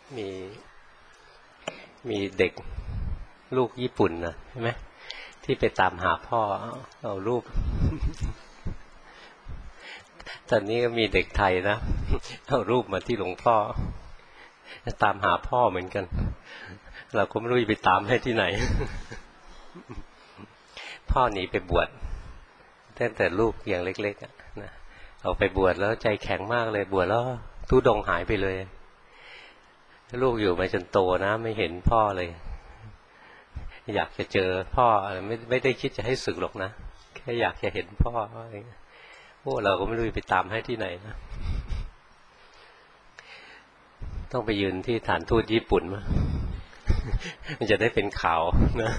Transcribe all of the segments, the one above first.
มีมีเด็กลูกญี่ปุ่นนะใช่ไหมที่ไปตามหาพ่อเอารูปตอนนี้ก็มีเด็กไทยนะเอารูปมาที่หลวงพ่อตามหาพ่อเหมือนกันเราก็ไม่รู้ไปตามให้ที่ไหนพ่อหนีไปบวชตั้งแต่ลูกยังเล็กๆนะเอาไปบวชแล้วใจแข็งมากเลยบวชแล้วทุดงหายไปเลยลูกอยู่มาจนโตนะไม่เห็นพ่อเลยอยากจะเจอพ่อไม่ได้คิดจะให้สึกหรอกนะแค่อยากจะเห็นพ่ออะไรโอ้เราก็ไม่รู้ไปตามให้ที่ไหนนะต้องไปยืนที่ฐานทูตญี่ปุ่นมามันจะได้เป็นข่าวนะ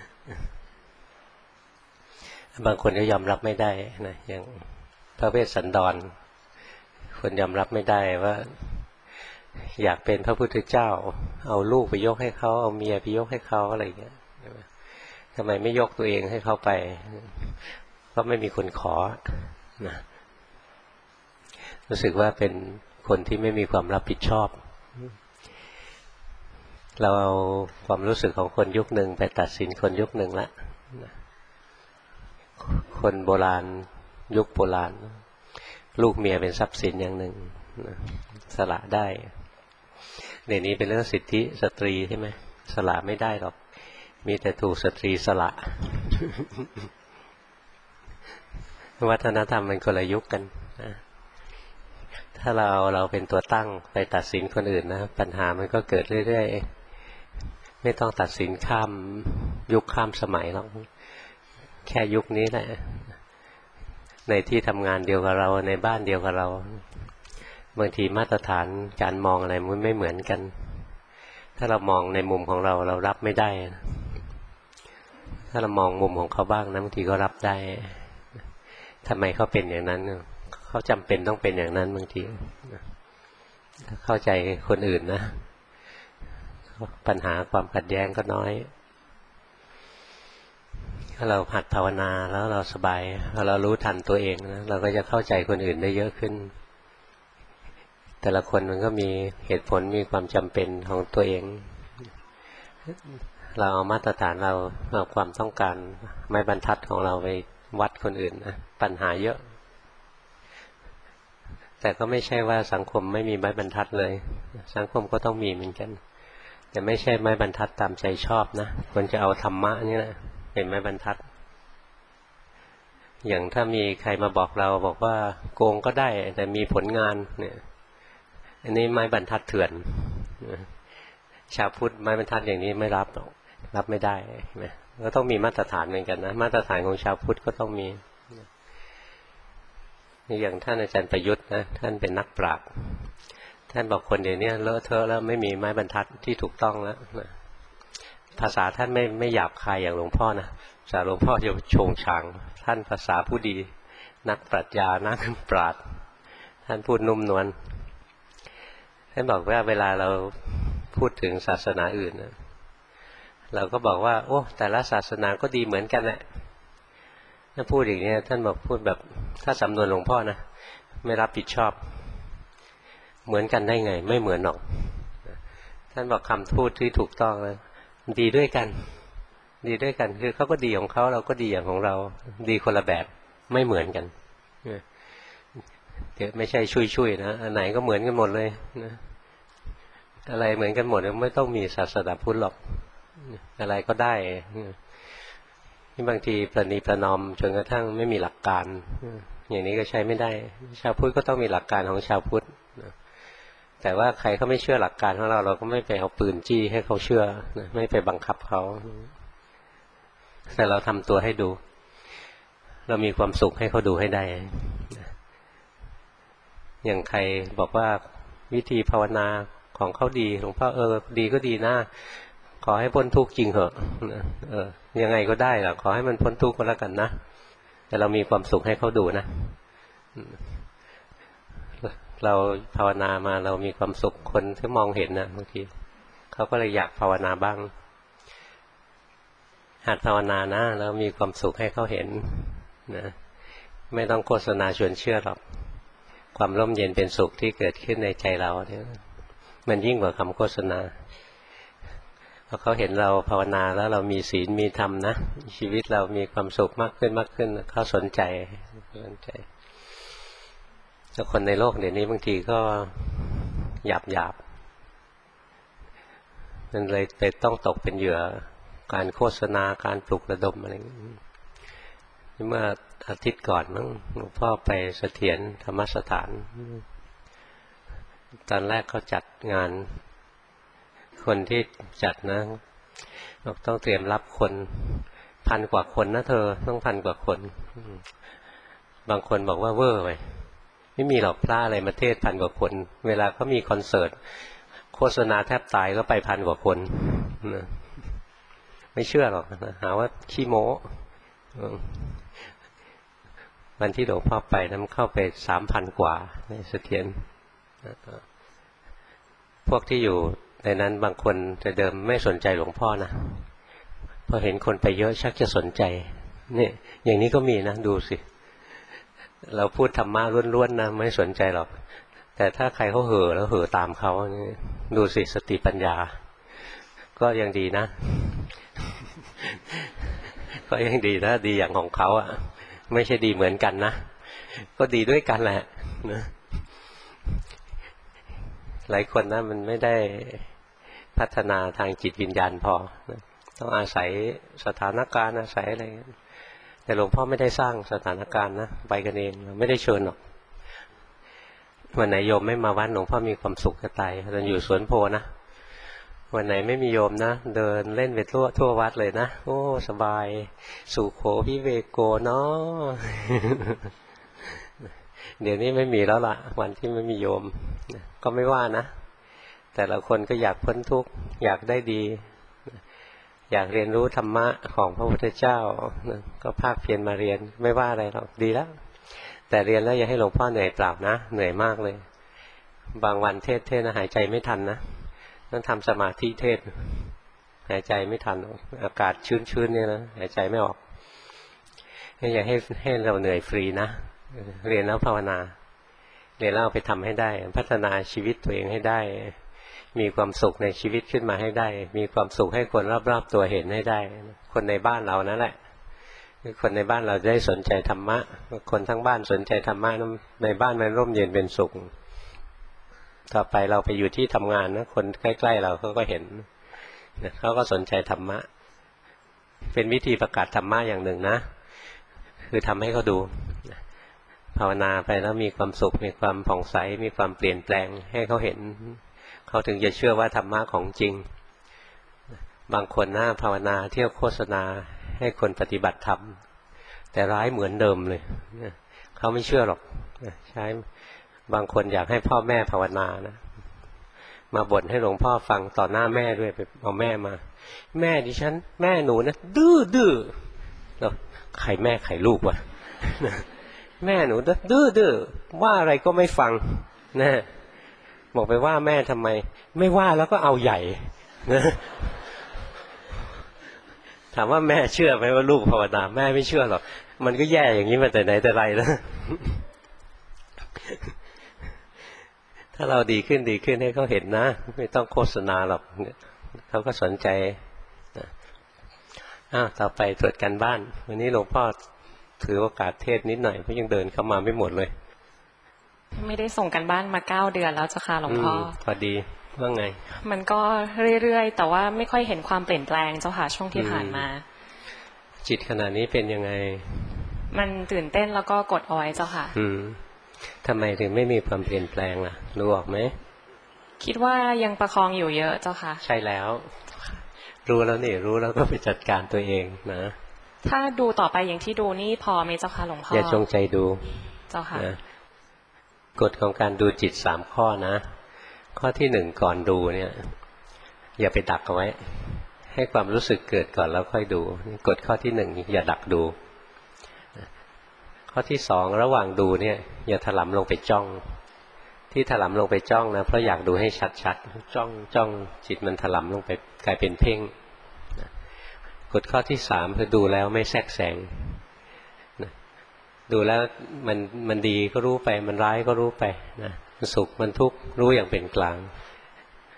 บางคนก็ยอมรับไม่ได้นะอย่างพระเวสสันดรคนยอมรับไม่ได้ว่าอยากเป็นพระพุทธเจ้าเอาลูกไปยกให้เขาเอาเมียไปยกให้เขาอะไรอย่างเงี้ยทำไมไม่ยกตัวเองให้เขาไปเพราะไม่มีคนขอนะรู้สึกว่าเป็นคนที่ไม่มีความรับผิดชอบเราเอาความรู้สึกของคนยุคหนึ่งไปตัดสินคนยุคหนึ่งละคนโบราณยุคโบราณลูกเมียเป็นทรัพย์สินอย่างหนึ่งสละได้ในนี้เป็นเรื่องสิทธิสตรีใช่ไหมสละไม่ได้หรอกมีแต่ถูกสตรีสละวัฒนธรรมมันคนละยุคกันนะถ้าเราเป็นตัวตั้งไปตัดสินคนอื่นนะปัญหามันก็เกิดเรื่อยๆไม่ต้องตัดสินข้ามยุคข้ามสมัยหรอกแค่ยุคนี้แหละในที่ทำงานเดียวกับเราในบ้านเดียวกับเราบางทีมาตรฐานการมองอะไรมันไม่เหมือนกันถ้าเรามองในมุมของเรารับไม่ได้ถ้าเรามองมุมของเขาบ้างนะบางทีก็รับได้ทำไมเขาเป็นอย่างนั้นเขาจำเป็นต้องเป็นอย่างนั้นบางทีถ้าเข้าใจคนอื่นนะปัญหาความขัดแย้งก็น้อยถ้าเราหัดภาวนาแล้วเราสบายเรารู้ทันตัวเองนะเราก็จะเข้าใจคนอื่นได้เยอะขึ้นแต่ละคนมันก็มีเหตุผลมีความจำเป็นของตัวเองเราเอามาตรฐานเราเอาความต้องการไม้บรรทัดของเราไปวัดคนอื่นนะปัญหาเยอะแต่ก็ไม่ใช่ว่าสังคมไม่มีไม้บรรทัดเลยสังคมก็ต้องมีเหมือนกันแต่ไม่ใช่ไม้บรรทัดตามใจชอบนะควรจะเอาธรรมะนี่แหละเป็นไม้บรรทัดอย่างถ้ามีใครมาบอกเราบอกว่าโกงก็ได้แต่มีผลงานเนี่ยอันนี้ไม้บรรทัดเถื่อนชาวพุทธไม้บรรทัดอย่างนี้ไม่รับหรอกรับไม่ได้นะก็ต้องมีมาตรฐานเหมือนกันนะมาตรฐานของชาวพุทธก็ต้องมีอย่างท่านอาจารย์ประยุทธ์นะท่านเป็นนักปราชญ์ท่านบอกคนเดี๋ยวนี้เลอะเทอะแล้วไม่มีไม้บรรทัดที่ถูกต้องแล้วนะภาษาท่านไม่หยาบคายอย่างหลวงพ่อนะภาษาหลวงพ่อจะโฉงฉางท่านภาษาผู้ดีนักปรัชญานักปราชญ์ท่านพูดนุ่มนวลท่านบอกว่าเวลาเราพูดถึงศาสนาอื่นนะเราก็บอกว่าโอ้แต่ละศาสนาก็ดีเหมือนกันแหละถ้าพูดอย่างนี้ท่านบอกพูดแบบถ้าสำนวนหลวงพ่อนะไม่รับผิดชอบเหมือนกันได้ไงไม่เหมือนหรอกท่านบอกคำพูดที่ถูกต้องเลยดีด้วยกันดีด้วยกันคือเขาก็ดีของเขาเราก็ดีอย่างของเราดีคนละแบบไม่เหมือนกันเดี๋ยวไม่ใช่ชุยๆนะอันไหนก็เหมือนกันหมดเลยนะอะไรเหมือนกันหมดไม่ต้องมีศาสนาพุทธหรอกอะไรก็ได้นี่บางทีประนีประนอมจนกระทั่งไม่มีหลักการอย่างนี้ก็ใช้ไม่ได้ชาวพุทธก็ต้องมีหลักการของชาวพุทธแต่ว่าใครเขาไม่เชื่อหลักการของเราเราก็ไม่ไปเอาปืนจี้ให้เขาเชื่อไม่ไปบังคับเขาแต่เราทำตัวให้ดูเรามีความสุขให้เขาดูให้ได้อย่างใครบอกว่าวิธีภาวนาของเขาดีหลวงพ่อดีก็ดีนะขอให้พ้นทุกข์จริงเหอะยังไงก็ได้ล่ะขอให้มันพ้นทุกข์ก็แล้วกันนะแต่เรามีความสุขให้เขาดูนะเราภาวนามาเรามีความสุขคนที่มองเห็นนะบางทีเขาก็เลยอยากภาวนาบ้างหัดภาวนานะแล้วมีความสุขให้เขาเห็นนะไม่ต้องโฆษณาชวนเชื่อหรอกความร่มเย็นเป็นสุขที่เกิดขึ้นในใจเราเนี่ยมันยิ่งกว่าคำโฆษณาพอเขาเห็นเราภาวนาแล้วเรามีศีลมีธรรมนะชีวิตเรามีความสุขมากขึ้นมากขึ้นเขาสนใจแล้วคนในโลกเดี๋ยวนี้บางทีก็หยาบมันเลยไปต้องตกเป็นเหยื่อการโฆษณาการปลุกระดมอะไรเมื่ออาทิตย์ก่อนมั้งหลวงพ่อไปเสถียรธรรมสถานตอนแรกเขาจัดงานคนที่จัดนะบอกต้องเตรียมรับคน1,000 กว่าคนนะเธอต้อง1,000 กว่าคนบางคนบอกว่าเวอร์ไปไม่มีหรอกพระอะไรมาเทศ1,000 กว่าคนเวลาเขามีคอนเสิร์ตโฆษณาแทบตายก็ไป1,000 กว่าคนไม่เชื่อหรอกหาว่าขี้โม้วันที่หลวงพ่อไปนั้นเข้าไป3,000 กว่าในเสถียรพวกที่อยู่ในนั้นบางคนแต่เดิมไม่สนใจหลวงพ่อนะพอเห็นคนไปเยอะชักจะสนใจนี่อย่างนี้ก็มีนะดูสิเราพูดธรรมะล้วนๆนะไม่สนใจหรอกแต่ถ้าใครเขาเห่อแล้วเห่อตามเขาดูสิสติปัญญาก็ยังดีนะก็ยังดีนะดีอย่างของเขาอ่ะไม่ใช่ดีเหมือนกันนะก็ดีด้วยกันแหละนะหลายคนนะมันไม่ได้พัฒนาทางจิตวิญญาณพอต้องอาศัยสถานการณ์อาศัยอะไรแต่หลวงพ่อไม่ได้สร้างสถานการณ์นะไปกันเองไม่ได้เชิญหรอกวันไหนโยมไม่มาวัดหลวงพ่อมีความสุขจะตายตอนอยู่สวนโพนะวันไหนไม่มีโยมนะเดินเล่นไปทั่ววัดเลยนะโอ้สบายสุโขวิเวโกเนาะเดี๋ยวนี้ไม่มีแล้วล่ะวันที่ไม่มีโยมก็ไม่ว่านะแต่ละคนก็อยากพ้นทุกข์อยากได้ดีอยากเรียนรู้ธรรมะของพระพุทธเจ้าก็ภาคเพียรมาเรียนไม่ว่าอะไรหรอกดีแล้วแต่เรียนแล้วอย่าให้หลวงพ่อเหนื่อยเปล่านะเหนื่อยมากเลยบางวันเทศนะหายใจไม่ทันนะต้องทำสมาธิเทศหายใจไม่ทันอากาศชื้นๆเนี่ยนะหายใจไม่ออกอย่าให้เราเหนื่อยฟรีนะเรียนแล้วภาวนาเรียนแล้วไปทำให้ได้พัฒนาชีวิตตัวเองให้ได้มีความสุขในชีวิตขึ้นมาให้ได้มีความสุขให้คนรอบๆตัวเห็นให้ได้คนในบ้านเรานั่นแหละคนในบ้านเราได้สนใจธรรมะคนทั้งบ้านสนใจธรรมะในบ้านมันร่มเย็นเป็นสุขต่อไปเราไปอยู่ที่ทำงานนะคนใกล้ๆเราเขาก็เห็นเขาก็สนใจธรรมะเป็นวิธีประกาศธรรมะอย่างหนึ่งนะคือทำให้เขาดูภาวนาไปแล้วมีความสุขมีความผ่องใสมีความเปลี่ยนแปลงให้เขาเห็นเขาถึงจะเชื่อว่าธรรมะของจริงบางคนนะภาวนาเที่ยวโฆษณาให้คนปฏิบัติธรรมแต่ร้ายเหมือนเดิมเลยเขาไม่เชื่อหรอกใช่บางคนอยากให้พ่อแม่ภาวนานะมาบ่นให้หลวงพ่อฟังต่อหน้าแม่ด้วยไปเอาแม่มาแม่ดิฉันแม่หนูนะดื้อแล้วใครแม่ใครลูกวะแม่หนูดื้อว่าอะไรก็ไม่ฟังนะบอกไปว่าแม่ทำไมไม่ว่าแล้วก็เอาใหญ่นะถามว่าแม่เชื่อไหมว่าลูกภาวนาแม่ไม่เชื่อหรอกมันก็แย่อย่างนี้มาแต่ไหนแต่ไรแล้วถ้าเราดีขึ้นให้เขาเห็นนะไม่ต้องโฆษณาหรอกเขาก็สนใจต่อไปตรวจการบ้านวันนี้หลวงพ่อถือโอกาสเทศนิดหน่อยเพราะยังเดินเข้ามาไม่หมดเลยไม่ได้ส่งกันบ้านมา9 เดือนแล้วเจ้าค่ะหลวงพ่อพอดีว่าไงมันก็เรื่อยๆแต่ว่าไม่ค่อยเห็นความเปลี่ยนแปลงเจ้าค่ะช่วงที่ผ่านมาจิตขณะนี้เป็นยังไงมันตื่นเต้นแล้วก็กดเอาไว้เจ้าค่ะทำไมถึงไม่มีความเปลี่ยนแปลงล่ะรู้ออกไหมคิดว่ายังประคองอยู่เยอะเจ้าค่ะใช่แล้วรู้แล้วนี่รู้แล้วก็ไปจัดการตัวเองนะถ้าดูต่อไปอย่างที่ดูนี่พอไหมเจ้าค่ะหลวงพ่ออย่าจงใจดูเจ้าค่ะกฎของการดูจิต3 ข้อนะข้อที่1ก่อนดูเนี่ยอย่าไปดักเอาไว้ให้ความรู้สึกเกิดก่อนแล้วค่อยดูกฎข้อที่1อย่าดักดูข้อที่2ระหว่างดูเนี่ยอย่าถลำลงไปจ้องที่ถลำลงไปจ้องนะเพราะอยากดูให้ชัดๆจ้องจิตมันถลำลงไปกลายเป็นเพ่งกฎข้อที่3คือดูแล้วไม่แทรกแซงดูแล้วมันดีก็รู้ไปมันร้ายก็รู้ไปนะมันสุขมันทุกข์รู้อย่างเป็นกลาง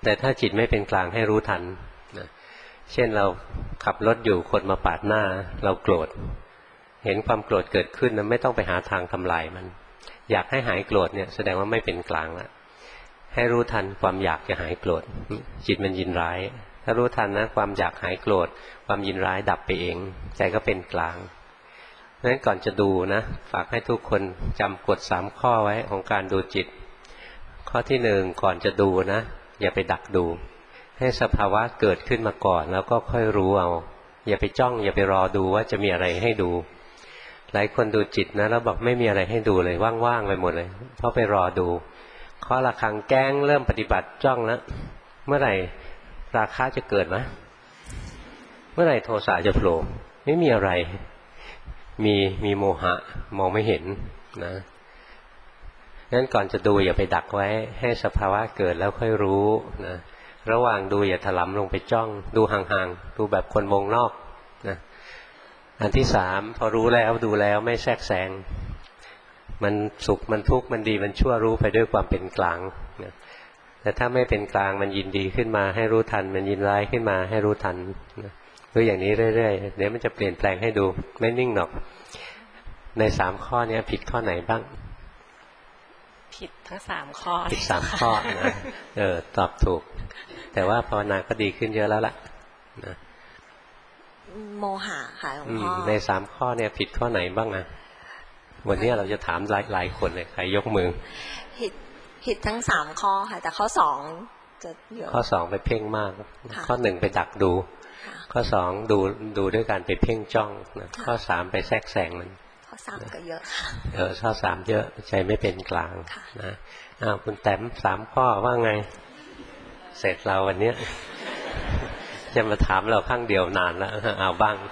แต่ถ้าจิตไม่เป็นกลางให้รู้ทันนะเช่นเราขับรถอยู่คนมาปาดหน้าเราโกรธเห็นความโกรธเกิดขึ้นนะไม่ต้องไปหาทางทำลายมันอยากให้หายโกรธเนี่ยแสดงว่าไม่เป็นกลางละให้รู้ทันความอยากจะหายโกรธจิตมันยินร้ายถ้ารู้ทันนะความอยากหายโกรธความยินร้ายดับไปเองใจก็เป็นกลางเพราะฉะนั้นก่อนจะดูนะฝากให้ทุกคนจำกฎ3ข้อไว้ของการดูจิตข้อที่1ก่อนจะดูนะอย่าไปดักดูให้สภาวะเกิดขึ้นมาก่อนแล้วก็ค่อยรู้เอาอย่าไปจ้องอย่าไปรอดูว่าจะมีอะไรให้ดูหลายคนดูจิตนะแล้วบอกไม่มีอะไรให้ดูเลยว่างๆไปหมดเลยเพราะไปรอดูข้อระฆังแก้งเริ่มปฏิบัติจ้องแล้วเมื่อไหร่ราคะจะเกิดไหมเมื่อไหร่โทสะจะโผล่ไม่มีอะไรมีโมหะมองไม่เห็นนะงั้นก่อนจะดูอย่าไปดักไว้ให้สภาวะเกิดแล้วค่อยรู้นะระหว่างดูอย่าถลำลงไปจ้องดูห่างๆดูแบบคนวงนอกนะอันที่3พอรู้แล้วดูแล้วไม่แทรกแซงมันสุขมันทุกข์มันดีมันชั่วรู้ไปด้วยความเป็นกลางนะแต่ถ้าไม่เป็นกลางมันยินดีขึ้นมาให้รู้ทันมันยินร้ายขึ้นมาให้รู้ทันนะดูอย่างนี้เรื่อยๆเดี๋ยวมันจะเปลี่ยนแปลงให้ดูไม่นิ่งหรอกใน3ข้อนี้ผิดข้อไหนบ้างผิดทั้ง3ข้อผิด3ข้อนะตอบถูกแต่ว่าภาวนาก็ดีขึ้นเยอะแล้วล่ะนะโมหะค่ะหลวงพ่อใน3ข้อเนี่ยผิดข้อไหนบ้างอ่ะวันนี้เราจะถามหลายคนเลยใครยกมือผิดทั้ง3ข้อค่ะแต่ข้อ2จะเยอะข้อ2ไปเพ่งมากข้อ1ไปดักดูข้อ2ดูด้วยการไปเพ่งจ้องนะข้อ3ไปแทรกแซงมันข้อ3ก็เยอะข้อ3เยอะใจไม่เป็นกลางนะคุณแต้ม3ข้อว่าไงเสร็จเราวันนี้จะมาถามเราข้างเดียวนานแล้วเอาบ้าง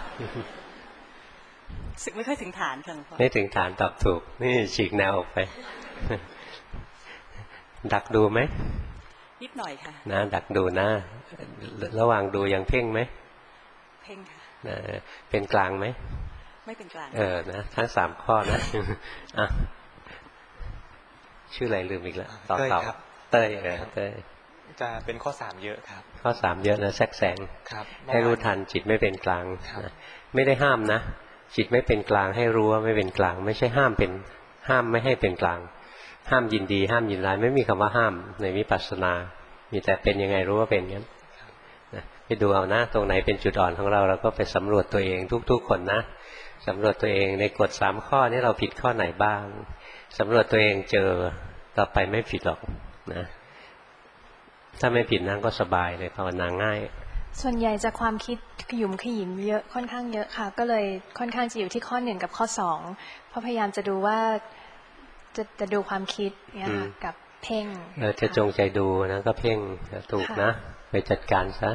สึกไม่ค่อยถึงฐานค่ะไม่ถึงฐานตอบถูกนี่ฉีกแนวออกไปดักดูไหมนิดหน่อยค่ะนะดักดูนะระหว่างดูยังเพ่งไหมเพ่งค่ะเป็นกลางไหมไม่เป็นกลางนะทั้ง3ข้อนะอ่ะชื่ออะไรลืมอีกแล้วต่อเต้ยเต้ยจะเป็นข้อ3เยอะครับข้อ3เยอะนะแทรกแซงให้รู้ทันจิตไม่เป็นกลางไม่ได้ห้ามนะจิตไม่เป็นกลางให้รู้ว่าไม่เป็นกลางไม่ใช่ห้ามไม่ให้เป็นกลางห้ามยินดีห้ามยินร้ายไม่มีคำว่าห้ามในวิปัสสนามีแต่เป็นยังไงรู้ว่าเป็นงั้นไปดูเอานะตรงไหนเป็นจุดอ่อนของเราเราก็ไปสำรวจตัวเองทุกๆคนนะสำรวจตัวเองในกฎ3ข้อนี้เราผิดข้อไหนบ้างสำรวจตัวเองเจอต่อไปไม่ผิดหรอกนะถ้าไม่ผิดนั่งก็สบายเลยภาวนาง่ายส่วนใหญ่จะความคิดขยุมขยิมเยอะค่อนข้างเยอะค่ะก็เลยค่อนข้างจะอยู่ที่ข้อ1กับข้อ2เพราะพยายามจะดูว่าจะดูความคิดเนี่ยค่ะกับเพ่งจะจงใจดูนะก็เพ่งถูกนะไปจัดการซะ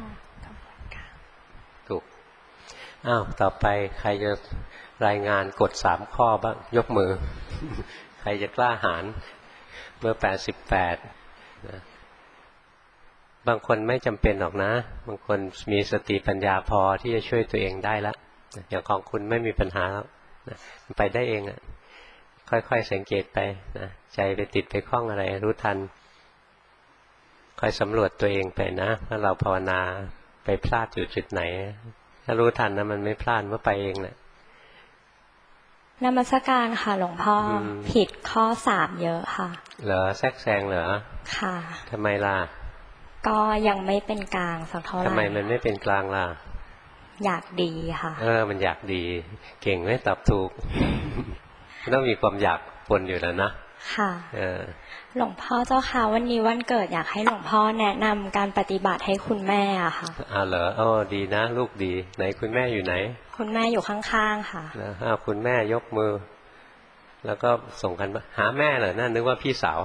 ถูกต่อไปใครจะรายงานกฎ3ข้อบ้างยกมือใครจะกล้าหาญเบอร์88นะบางคนไม่จำเป็นหรอกนะบางคนมีสติปัญญาพอที่จะช่วยตัวเองได้แล้วอย่างของคุณไม่มีปัญหาแล้วไปได้เองอ่ะค่อยๆสังเกตไปนะใจไปติดไปคล้องอะไรรู้ทันคอยสำรวจตัวเองไปนะว่าเราภาวนาไปพลาดอยู่จุดไหนถ้ารู้ทันนะมันไม่พลาดเมื่อไปเองแหละนมัสการค่ะหลวงพ่อผิดข้อ3เยอะค่ะเหรอแทรกแซงเหรอค่ะทำไมล่ะก็ยังไม่เป็นกลางสักเท่าไหร่ทำไมมันไม่เป็นกลางล่ะอยากดีค่ะมันอยากดีเก่งไหมตอบถูก ต้องมีความอยากปนอยู่แล้วนะค่ะหลวงพ่อเจ้าค่ะวันนี้วันเกิดอยากให้หลวงพ่อแนะนำการปฏิบัติให้คุณแม่อะค่ะเหรอดีนะลูกดีไหนคุณแม่อยู่ไหนคุณแม่อยู่ข้างๆค่ะคุณแม่ยกมือแล้วก็ส่งกันหาแม่เหรอน่านึกว่าพี่สาว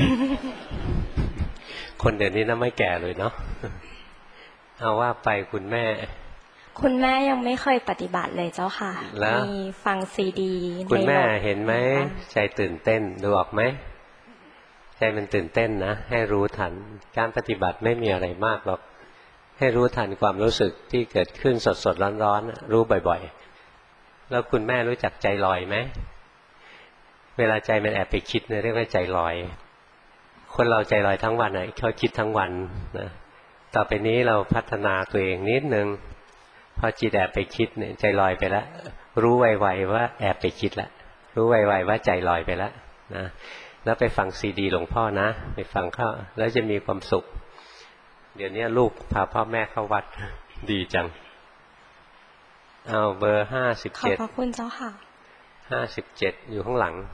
คนเดี๋ยวนี้น่าไม่แก่เลยเนาะเอาว่าไปคุณแม่ยังไม่เคยปฏิบัติเลยเจ้าค่ะมีฟังซีดีคุณแม่เห็นไหมใจตื่นเต้นดูออกไหมใจมันตื่นเต้นนะให้รู้ทันการปฏิบัติไม่มีอะไรมากหรอกให้รู้ทันความรู้สึกที่เกิดขึ้นสดๆร้อนๆรู้บ่อยๆแล้วคุณแม่รู้จักใจลอยไหมเวลาใจมันแอบไปคิดเนี่ยเรียกว่าใจลอยคนเราใจลอยทั้งวันอ่ะเขาคิดทั้งวันนะต่อไปนี้เราพัฒนาตัวเองนิดนึงพอจิตแอบไปคิดเนี่ยใจลอยไปแล้วรู้ไวๆว่าแอบไปคิดแล้วรู้ไวๆว่าใจลอยไปแล้วนะแล้วไปฟังซีดีหลวงพ่อนะไปฟังเข้าแล้วจะมีความสุขเดี๋ยวนี้ลูกพาพ่อแม่เข้าวัดดีจังเอาเบอร์57ขอบพระคุณเจ้าค่ะ57อยู่ข้างหลัง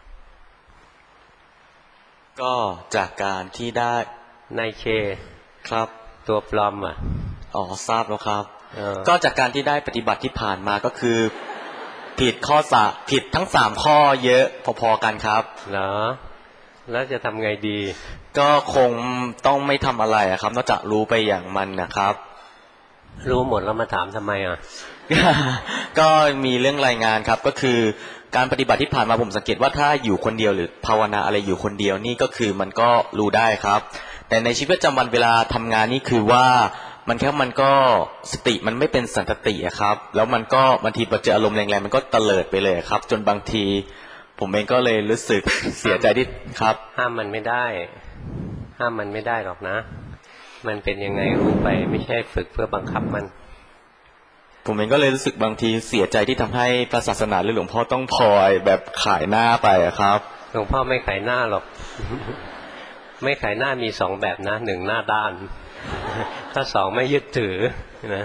ก็จากการที่ได้นายเคครับตัวปลอมอ่ะทราบแล้วครับก็จากการที่ได้ปฏิบัติที่ผ่านมาก็คือผิดทั้ง3ข้อเยอะพอๆกันครับเหรอแล้วจะทำไงดีก็คงต้องไม่ทำอะไรครับนอกจากรู้ไปอย่างมันนะครับรู้หมดแล้วมาถามทำไมอ่ะก็มีเรื่องรายงานครับก็คือการปฏิบัติที่ผ่านมาผมสังเกตว่าถ้าอยู่คนเดียวหรือภาวนาอะไรอยู่คนเดียวนี่ก็คือมันก็รู้ได้ครับแต่ในชีวิตประจำวันเวลาทำงานนี่คือว่ามันก็สติมันไม่เป็นสันติครับแล้วมันก็บางทีพอเจออารมณ์แรงๆมันก็เตลิดไปเลยครับจนบางทีผมเองก็เลยรู้สึกเสียใจที่ครับห้ามมันไม่ได้หรอกนะมันเป็นยังไงรู้ไปไม่ใช่ฝึกเพื่อบังคับมันผมเองก็เลยรู้สึกบางทีเสียใจที่ทำให้พระศาสนาหรือหลวงพ่อต้องพลอยแบบขายหน้าไปครับหลวงพ่อไม่ขายหน้าหรอก ไม่ขายหน้ามี2แบบนะ1หน้าด้านข้อ2ไม่ยึดถือนะ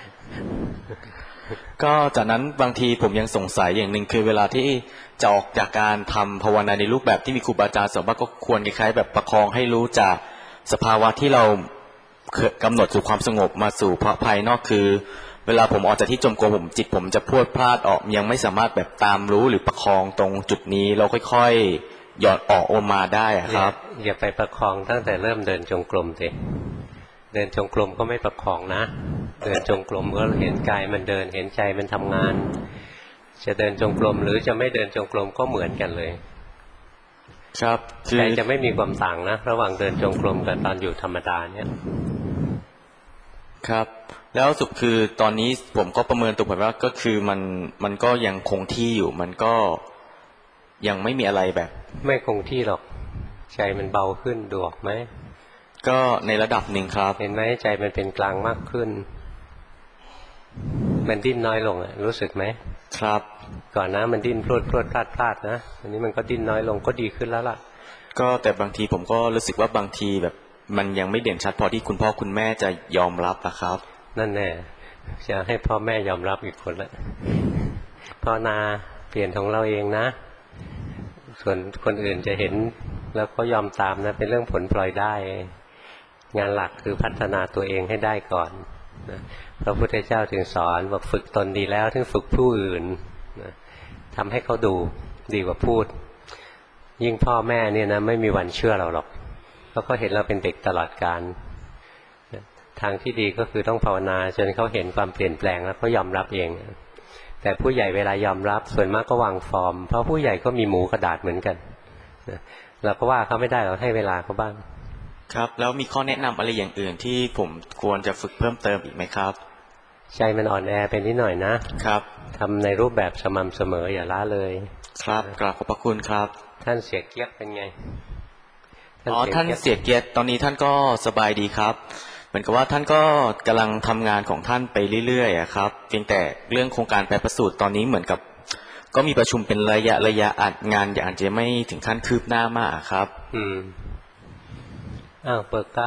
ก็จากนั้นบางทีผมยังสงสัยอย่างหนึ่งคือเวลาที่จะออกจากการทำภาวนาในรูปแบบที่มีครูบาอาจารย์สอนว่าก็ควรคล้ายๆแบบประคองให้รู้จากสภาวะที่เรากำหนดสู่ความสงบมาสู่ภายนอกคือเวลาผมออกจากที่จมกรมจิตผมจะพรวดพลาดออกยังไม่สามารถแบบตามรู้หรือประคองตรงจุดนี้เราค่อยๆหย่อนออกมาได้ครับอย่าไปประคองตั้งแต่เริ่มเดินจงกรมสิเดินจงกรมก็ไม่ประคองนะเดินจงกรมก็เห็นกายมันเดินเห็นใจมันทำงานจะเดินจงกรมหรือจะไม่เดินจงกรมก็เหมือนกันเลยครับใจจะไม่มีความต่างนะระหว่างเดินจงกรมกับตอนอยู่ธรรมดาเนี่ยครับแล้วสุดคือตอนนี้ผมก็ประเมินตัวผมว่าก็คือมันก็ยังคงที่อยู่มันก็ยังไม่มีอะไรแบบไม่คงที่หรอกใจมันเบาขึ้นดูออกไหมก็ในระดับหนึ่งครับเห็นไหมใจมันเป็นกลางมากขึ้นมันดิ้นน้อยลงรู้สึกไหมครับก่อนนะมันดิ้นพรวดพลาดนะอันนี้มันก็ดิ้นน้อยลงก็ดีขึ้นแล้วล่ะก็แต่บางทีผมก็รู้สึกว่าบางทีแบบมันยังไม่เด่นชัดพอที่คุณพ่อคุณแม่จะยอมรับนะครับนั่นแน่จะให้พ่อแม่ยอมรับอีกคนละภาวนาเปลี่ยนของเราเองนะส่วนคนอื่นจะเห็นแล้วก็ยอมตามนะเป็นเรื่องผลพลอยได้งานหลักคือพัฒนาตัวเองให้ได้ก่อนนะพระพุทธเจ้าถึงสอนว่าฝึกตนดีแล้วถึงฝึกผู้อื่นนะทำให้เขาดูดีกว่าพูดยิ่งพ่อแม่เนี่ยนะไม่มีวันเชื่อเราหรอกเพราะเขาเห็นเราเป็นเด็กตลอดกาลทางที่ดีก็คือต้องภาวนาจนเขาเห็นความเปลี่ยนแปลงแล้วเขายอมรับเองแต่ผู้ใหญ่เวลายอมรับส่วนมากก็วางฟอร์มเพราะผู้ใหญ่ก็มีหมูกระดาษเหมือนกันเราก็ว่าเขาไม่ได้เราให้เวลาเขาบ้างครับแล้วมีข้อแนะนำอะไรอย่างอื่นที่ผมควรจะฝึกเพิ่มเติมอีกไหมครับใจมันอ่อนแอเป็นนิดหน่อยนะครับทำในรูปแบบสม่ำเสมออย่าละเลยครับกราบขอบพระคุณครับท่านเสียเกียรติเป็นไงท่านเสียเกียรติตอนนี้ท่านก็สบายดีครับเหมือนกับว่าท่านก็กำลังทำงานของท่านไปเรื่อยๆครับเพียงแต่เรื่องโครงการแปลประสูตรตอนนี้เหมือนกับก็มีประชุมเป็นระยะอัดงานอย่างจะไม่ถึงขั้นคืบหน้ามากครับเปิด9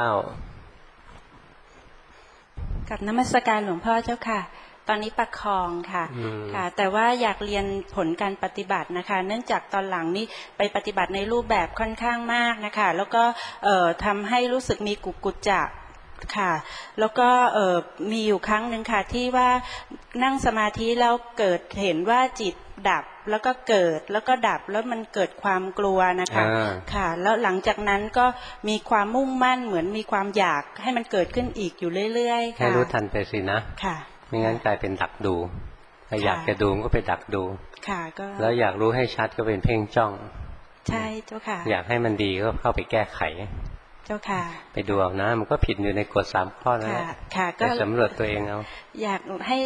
กับนมัสการหลวงพ่อเจ้าค่ะตอนนี้ประคองค่ะค่ะแต่ว่าอยากเรียนผลการปฏิบัตินะคะเนื่องจากตอนหลังนี้ไปปฏิบัติในรูปแบบค่อนข้างมากนะคะแล้วก็ทำให้รู้สึกมีกุจจะค่ะแล้วก็มีอยู่ครั้งหนึ่งค่ะที่ว่านั่งสมาธิแล้วเกิดเห็นว่าจิตดับแล้วก็เกิดแล้วก็ดับแล้วมันเกิดความกลัวนะคะค่ะแล้วหลังจากนั้นก็มีความมุ่งมั่นเหมือนมีความอยากให้มันเกิดขึ้นอีกอยู่เรื่อยๆค่ะให้รู้ทันไปสินะค่ะไม่งั้นกลายเป็นดักดูถ้าอยากจะดูก็ไปดักดูค่ะก็แล้วอยากรู้ให้ชัดก็เป็นเพ่งจ้องใช่เจ้าค่ะอยากให้มันดีก็เข้าไปแก้ไขเจ้าค่ะไปดูเอานะมันก็ผิดอยู่ในกฎ3ข้อนั่นแหละค่ะก็สำรวจตัวเองเอาอยากให้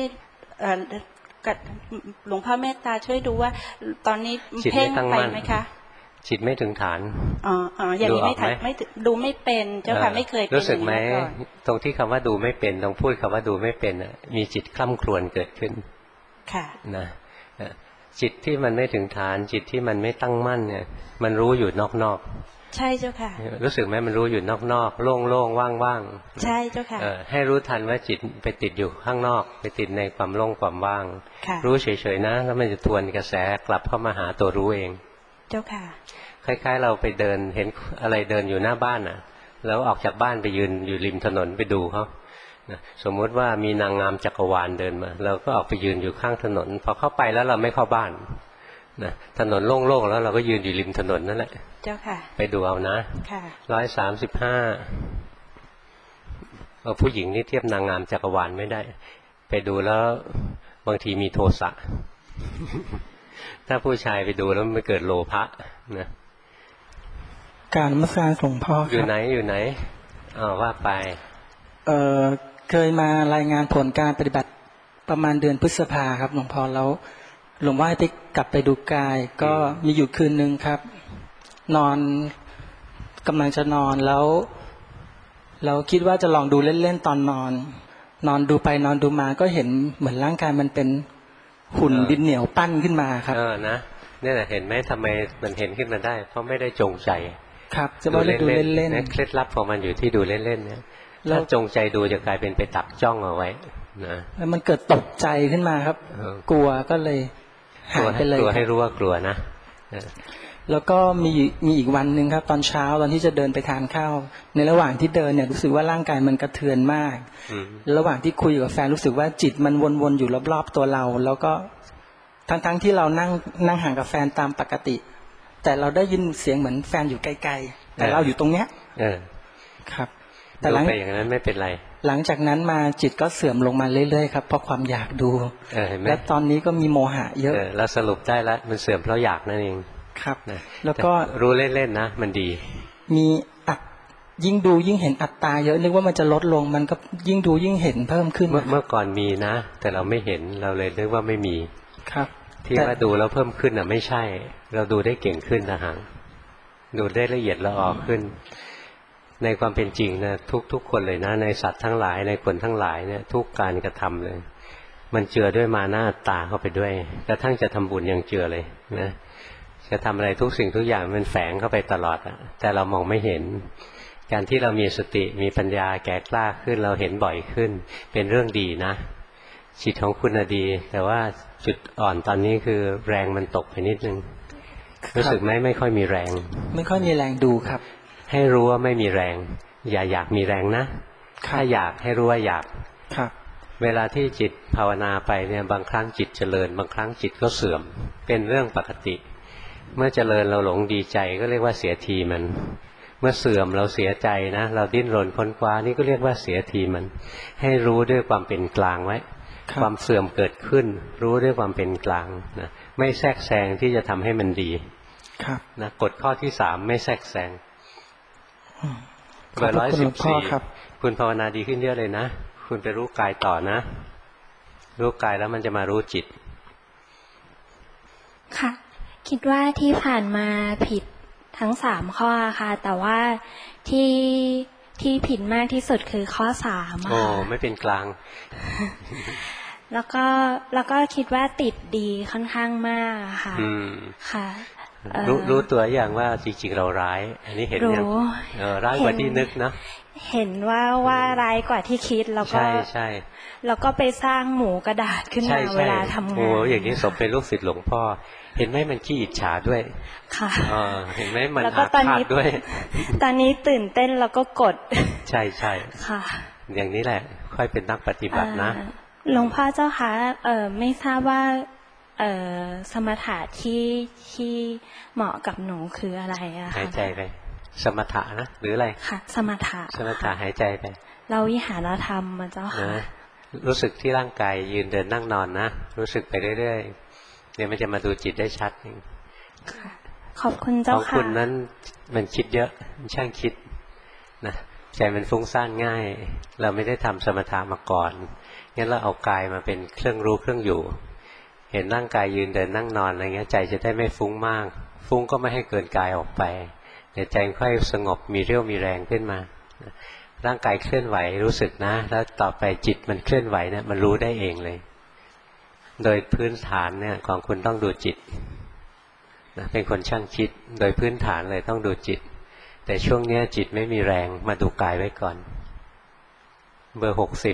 หลวงพ่อเมตตาช่วยดูว่าตอนนี้เพ่งไปไหมคะจิตไม่ถึงฐานอย่างนี้ไม่ดูไม่เป็นเจ้าค่ะไม่เคยเป็นรู้สึกไหมตรงที่คำว่าดูไม่เป็นตรงพูดคำว่าดูไม่เป็นมีจิตคล่ำครวญเกิดขึ้นค่ะนะจิตที่มันไม่ถึงฐานจิตที่มันไม่ตั้งมั่นเนี่ยมันรู้อยู่นอกๆใช่เจ้าค่ะรู้สึกไหมมันรู้อยู่นอกๆโล่งๆว่างๆใช่เจ้าค่ะให้รู้ทันว่าจิตไปติดอยู่ข้างนอกไปติดในความโล่งความว่างรู้เฉยๆนะแล้วมันจะทวนกระแสกลับเข้ามาหาตัวรู้เองเจ้าค่ะคล้ายๆเราไปเดินเห็นอะไรเดินอยู่หน้าบ้านแล้วออกจากบ้านไปยืนอยู่ริมถนนไปดูเขาสมมุติว่ามีนางงามจักรวาลเดินมาเราก็ออกไปยืนอยู่ข้างถนนพอเข้าไปแล้วเราไม่เข้าบ้านถนนโล่งๆแล้วเราก็ยืนอยู่ริมถนนนั่นแหละเจ้าค่ะไปดูเอานะ135ผู้หญิงนี่เทียบนางงามจักรวาลไม่ได้ไปดูแล้วบางทีมีโทสะถ้าผู้ชายไปดูแล้วมันเกิดโลภะนะการนมัสการหลวงพ่ออยู่ไหนว่าไปเคยมารายงานผลการปฏิบัติประมาณเดือนพฤษภาครับหลวงพ่อแล้วหลวงพ่อให้ไปกลับไปดูกายก็มีอยู่คืนนึงครับนอนกำลังจะนอนแล้วเราคิดว่าจะลองดูเล่นๆตอนนอนดูไปนอนดูมาก็เห็นเหมือนร่างกายมันเป็นหุ่นดินเหนียวปั้นขึ้นมาครับนะนี่แหละเห็นไหมทำไมมันเห็นขึ้นมาได้เพราะไม่ได้จงใจครับจะว่าดูเล่นๆเคล็ดลับของมันอยู่ที่ดูเล่นๆเนี่ยถ้าจงใจดูจะกลายเป็นไปตับจ้องเอาไว้นะแล้วมันเกิดตกใจขึ้นมาครับกลัวก็เลยหายไปเลยกลัวให้รู้ว่ากลัวนะแล้วก็มีอีกวันนึงครับตอนเช้าตอนที่จะเดินไปทานข้าวในระหว่างที่เดินเนี่ยรู้สึกว่าร่างกายมันกระเทือนมากระหว่างที่คุยกับแฟนรู้สึกว่าจิตมันวนๆอยู่รอบๆตัวเราแล้วก็ทั้งที่เรานั่งห่างกับแฟนตามปกติแต่เราได้ยินเสียงเหมือนแฟนอยู่ไกลๆแต่เราอยู่ตรงเนี้ยครับแต่หลังจากนั้นไม่เป็นไรหลังจากนั้นมาจิตก็เสื่อมลงมาเรื่อยๆครับเพราะความอยากดูและตอนนี้ก็มีโมหะเยอะเราสรุปได้แล้วมันเสื่อมเพราะอยากนั่นเองครับแล้วก็รู้เล่นๆนะมันดีมียิ่งดูยิ่งเห็นอัตตาเยอะนึกว่ามันจะลดลงมันก็ยิ่งดูยิ่งเห็นเพิ่มขึ้นเมื่อก่อนมีนะแต่เราไม่เห็นเราเลยนึกว่าไม่มีครับที่ว่าดูแล้วเพิ่มขึ้นไม่ใช่เราดูได้เก่งขึ้นนะฮะดูได้ละเอียดละออขึ้นในความเป็นจริงนะทุกคนเลยนะในสัตว์ทั้งหลายในคนทั้งหลายเนี่ยทุกการกระทำเลยมันเจือด้วยมานะอัตตาเข้าไปด้วยกระทั่งจะทำบุญยังเจือเลยนะจะทำอะไรทุกสิ่งทุกอย่างมันแฝงเข้าไปตลอดแต่เรามองไม่เห็นการที่เรามีสติมีปัญญาแก่กล้าขึ้นเราเห็นบ่อยขึ้นเป็นเรื่องดีนะจิตของคุณดีแต่ว่าจุดอ่อนตอนนี้คือแรงมันตกไปนิดนึงรู้สึกไหมไม่ค่อยมีแรงไม่ค่อยมีแรงดูครับให้รู้ว่าไม่มีแรงอย่าอยากมีแรงนะถ้าอยากให้รู้ว่าอยากครับเวลาที่จิตภาวนาไปเนี่ยบางครั้งจิตเจริญบางครั้งจิตก็เสื่อมเป็นเรื่องปกติเมื่อเจริญเราหลงดีใจก็เรียกว่าเสียทีมันเมื่อเสื่อมเราเสียใจนะเราดิ้นรนค้นคว้านี่ก็เรียกว่าเสียทีมันให้รู้ด้วยความเป็นกลางไว้ความเสื่อมเกิดขึ้นรู้ด้วยความเป็นกลางนะไม่แทรกแซงที่จะทำให้มันดีนะกฎข้อที่3ไม่แทรกแซง114คุณภาวนาดีขึ้นเยอะเลยนะคุณไปรู้กายต่อนะรู้กายแล้วมันจะมารู้จิตค่ะคิดว่าที่ผ่านมาผิดทั้ง3ข้อค่ะแต่ว่าที่ผิดมากที่สุดคือข้อ3 โอ้ไม่เป็นกลางแล้วก็คิดว่าติดดีค่อนข้างมากค่ะค่ะรู้ตัวอย่างว่าจริงๆเราร้ายอันนี้เห็นยังร้ายกว่าที่นึกนะเห็นว่าร้ายกว่าที่คิดแล้วก็ใช่แล้วก็ไปสร้างหมูกระดาษขึ้นมาเวลาทำงานโอ้อย่างนี้สมเป็นลูกศิษย์หลวงพ่อเห็นไหมมันขี้อิจฉาด้วยค่ะเห็นไหมมันอาฆาตด้วยตอนนี้ตื่นเต้นแล้วก็กดใช่ค่ะอย่างนี้แหละค่อยเป็นนักปฏิบัตินะหลวงพ่อเจ้าคะไม่ทราบว่าสมถะที่เหมาะกับหนูคืออะไรอะคะหายใจไปสมถะนะหรืออะไรค่ะสมถะหายใจไปเราวิหารธรรมมาเจ้าค่ะรู้สึกที่ร่างกายยืนเดินนั่งนอนนะรู้สึกไปเรื่อยๆเดี๋ยวมันจะมาดูจิตได้ชัดเองขอบคุณเจ้าค่ะของคุณนั้นมันคิดเยอะมันช่างคิดนะใจมันฟุ้งซ่านง่ายเราไม่ได้ทำสมถะมาก่อนงั้นเราเอากายมาเป็นเครื่องรู้เครื่องอยู่เห็นร่างกายยืนเดินนั่งนอนอะไรเงี้ยใจจะได้ไม่ฟุ้งมากฟุ้งก็ไม่ให้เกินกายออกไปเดี๋ยวใจค่อยสงบมีเรี่ยวมีแรงขึ้นมาร่างกายเคลื่อนไหวรู้สึกนะแล้วต่อไปจิตมันเคลื่อนไหวเนี่ยมันรู้ได้เองเลยโดยพื้นฐานเนี่ยของคุณต้องดูจิตนะเป็นคนช่างคิดโดยพื้นฐานเลยต้องดูจิตแต่ช่วงนี้จิตไม่มีแรงมาดูกายไว้ก่อนเบอร์60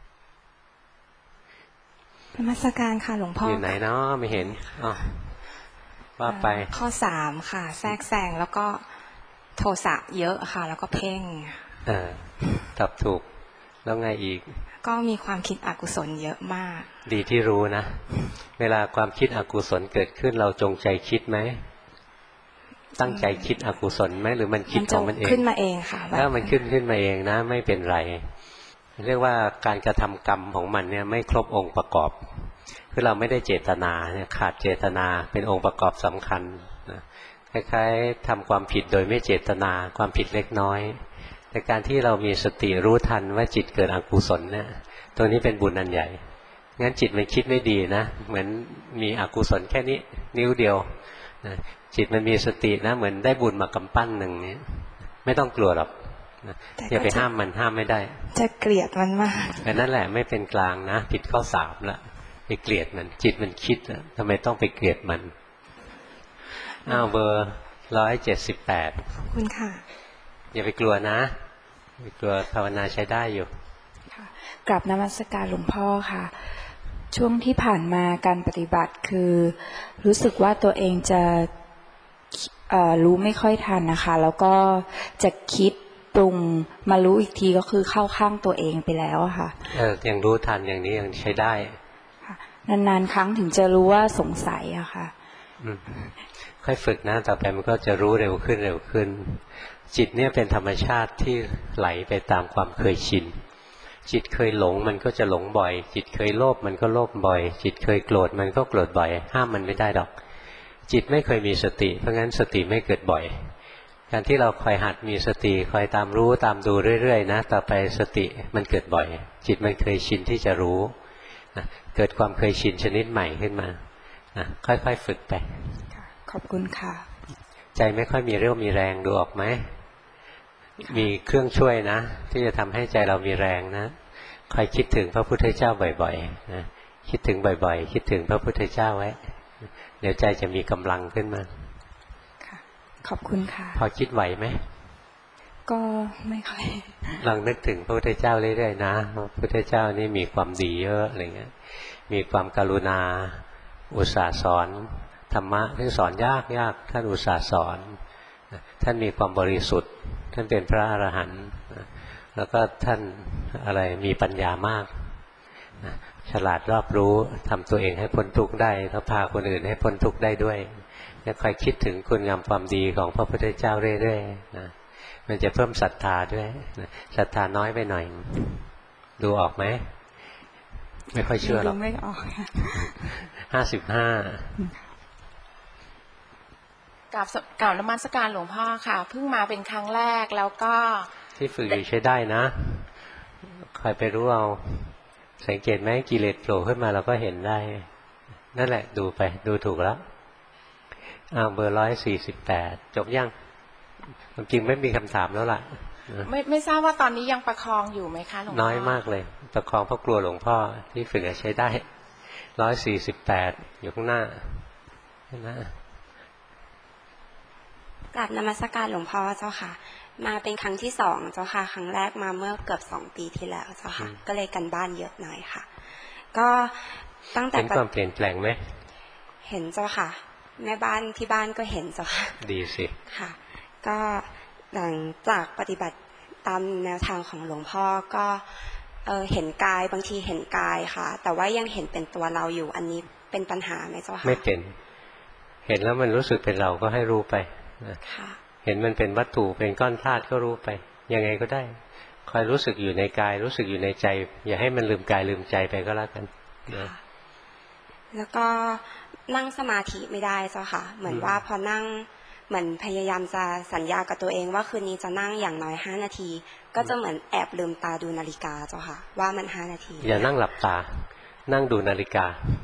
นมัสการค่ะหลวงพ่ออยู่ไหนเนาะไม่เห็นอ๋อว่าไปข้อ3ค่ะแทรกแซงแล้วก็โทสะเยอะค่ะแล้วก็เพ่งตอบถูกแล้วไงอีกก็มีความคิดอกุศลเยอะมากดีที่รู้นะเวลาความคิดอกุศลเกิดขึ้นเราจงใจคิดไหมตั้งใจคิดอกุศลไหมหรือมันคิดของมันเองขึ้นมาเองค่ะถ้ามันขึ้นมาเองนะไม่เป็นไรเรียกว่าการกระทำกรรมของมันเนี่ยไม่ครบองค์ประกอบคือเราไม่ได้เจตนาเนี่ยขาดเจตนาเป็นองค์ประกอบสำคัญนะคล้ายๆทำความผิดโดยไม่เจตนาความผิดเล็กน้อยแต่การที่เรามีสติรู้ทันว่าจิตเกิดอกุศลเนี่ยตัวนี้เป็นบุญอันใหญ่งั้นจิตมันคิดไม่ดีนะเหมือนมีอกุศลแค่นี้นิ้วเดียวนะจิตมันมีสตินะเหมือนได้บุญมากำปั้นหนึ่งนี้ไม่ต้องกลัวหรอกอย่าไปห้ามมันห้ามไม่ได้จะเกลียดมันมากแต่นั่นแหละไม่เป็นกลางนะผิดข้อ3ละไปเกลียดมันจิตมันคิดนะทำไมต้องไปเกลียดมันเบอร์178ขอบคุณค่ะอย่าไปกลัวนะไม่กลัวภาวนาใช้ได้อยู่กราบนมัสการหลวงพ่อค่ะช่วงที่ผ่านมาการปฏิบัติคือรู้สึกว่าตัวเองจะรู้ไม่ค่อยทันนะคะแล้วก็จะคิดปรุงมารู้อีกทีก็คือเข้าข้างตัวเองไปแล้วค่ะยังรู้ทันอย่างนี้ยังใช้ได้นานๆครั้งถึงจะรู้ว่าสงสัยอะค่ะค่อยฝึกนะต่อไปมันก็จะรู้เร็วขึ้นจิตเนี่ยเป็นธรรมชาติที่ไหลไปตามความเคยชินจิตเคยหลงมันก็จะหลงบ่อยจิตเคยโลภมันก็โลภบ่อยจิตเคยโกรธมันก็โกรธบ่อยห้ามมันไม่ได้หรอกจิตไม่เคยมีสติเพราะงั้นสติไม่เกิดบ่อยการที่เราคอยหัดมีสติคอยตามรู้ตามดูเรื่อยๆนะต่อไปสติมันเกิดบ่อยจิตมันเคยชินที่จะรู้นะเกิดความเคยชินชนิดใหม่ขึ้นมานะค่อยๆฝึกไปขอบคุณค่ะใจไม่ค่อยมีเรี่ยวมีแรงดูออกไหมมีเครื่องช่วยนะที่จะทำให้ใจเรามีแรงนะคอยคิดถึงพระพุทธเจ้าบ่อยๆนะคิดถึงบ่อยๆคิดถึงพระพุทธเจ้าไว้เดี๋ยวใจจะมีกำลังขึ้นมาค่ะขอบคุณค่ะพอคิดไหวไหมก็ไม่ค่อยลองนึกถึงพระพุทธเจ้าเรื่อยๆนะพระพุทธเจ้านี่มีความดีเยอะอะไรเงี้ยมีความกรุณาอุตส่าห์สอนธรรมะที่สอนยากท่านอุตส่าห์สอนท่านมีความบริสุทธิ์ท่านเป็นพระอรหันต์แล้วก็ท่านอะไรมีปัญญามากฉลาดรอบรู้ทำตัวเองให้พ้นทุกข์ได้แล้วพาคนอื่นให้พ้นทุกข์ได้ด้วยแล้วคอยคิดถึงคุณงามความดีของพระพุทธเจ้าเรื่อยๆนะมันจะเพิ่มศรัทธาด้วยศรัทธาน้อยไปหน่อยดูออกไหมไม่ค่อยเชื่อหรอกไม่ออก 55 กราบนมัสการหลวงพ่อค่ะเพิ่งมาเป็นครั้งแรกแล้วก็ที่ฝึกอยู่ใช้ได้นะคอยไปรู้เอาสังเกตไหมกิเลสโผล่ขึ้นมาเราก็เห็นได้นั่นแหละดูไปดูถูกแล้วเบอร์148จบยังจริงไม่มีคำถามแล้วล่ะไม่ทราบว่าตอนนี้ยังประคองอยู่ไหมคะหลวงพ่อน้อยมากเลยประคองเพราะกลัวหลวงพ่อที่ฝึกใช้ได้148อยู่ข้างหน้านะกราบนมัสการหลวงพ่อเจ้าค่ะมาเป็นครั้งที่2เจ้าค่ะครั้งแรกมาเมื่อเกือบ2 ปีที่แล้วเจ้าค่ะก็เลยกันบ้านเยอะหน่อยค่ะก็ตั้งแต่เห็นความเปลี่ยนแปลงไหมเห็นเจ้าค่ะแม่บ้านที่บ้านก็เห็นเจ้าค่ะดีสิค่ะก็หลังจากปฏิบัติตามแนวทางของหลวงพ่อก็เห็นกายบางทีเห็นกายค่ะแต่ว่ายังเห็นเป็นตัวเราอยู่อันนี้เป็นปัญหาไหมเจ้าค่ะไม่เป็นเห็นแล้วมันรู้สึกเป็นเราก็ให้รู้ไปเห็นมันเป็นวัตถุเป็นก้อนธาตุก็รู้ไปยังไงก็ได้คอยรู้สึกอยู่ในกายรู้สึกอยู่ในใจอย่าให้มันลืมกายลืมใจไปก็แล้วกันแล้วก็นั่งสมาธิไม่ได้เจ้าค่ะเหมือนว่าพอนั่งเหมือนพยายามจะสัญญากับตัวเองว่าคืนนี้จะนั่งอย่างน้อย5 นาทีก็จะเหมือนแอบลืมตาดูนาฬิกาเจ้าค่ะว่ามัน5 นาทีอย่านั่งหลับตานั่งดูนาฬิกา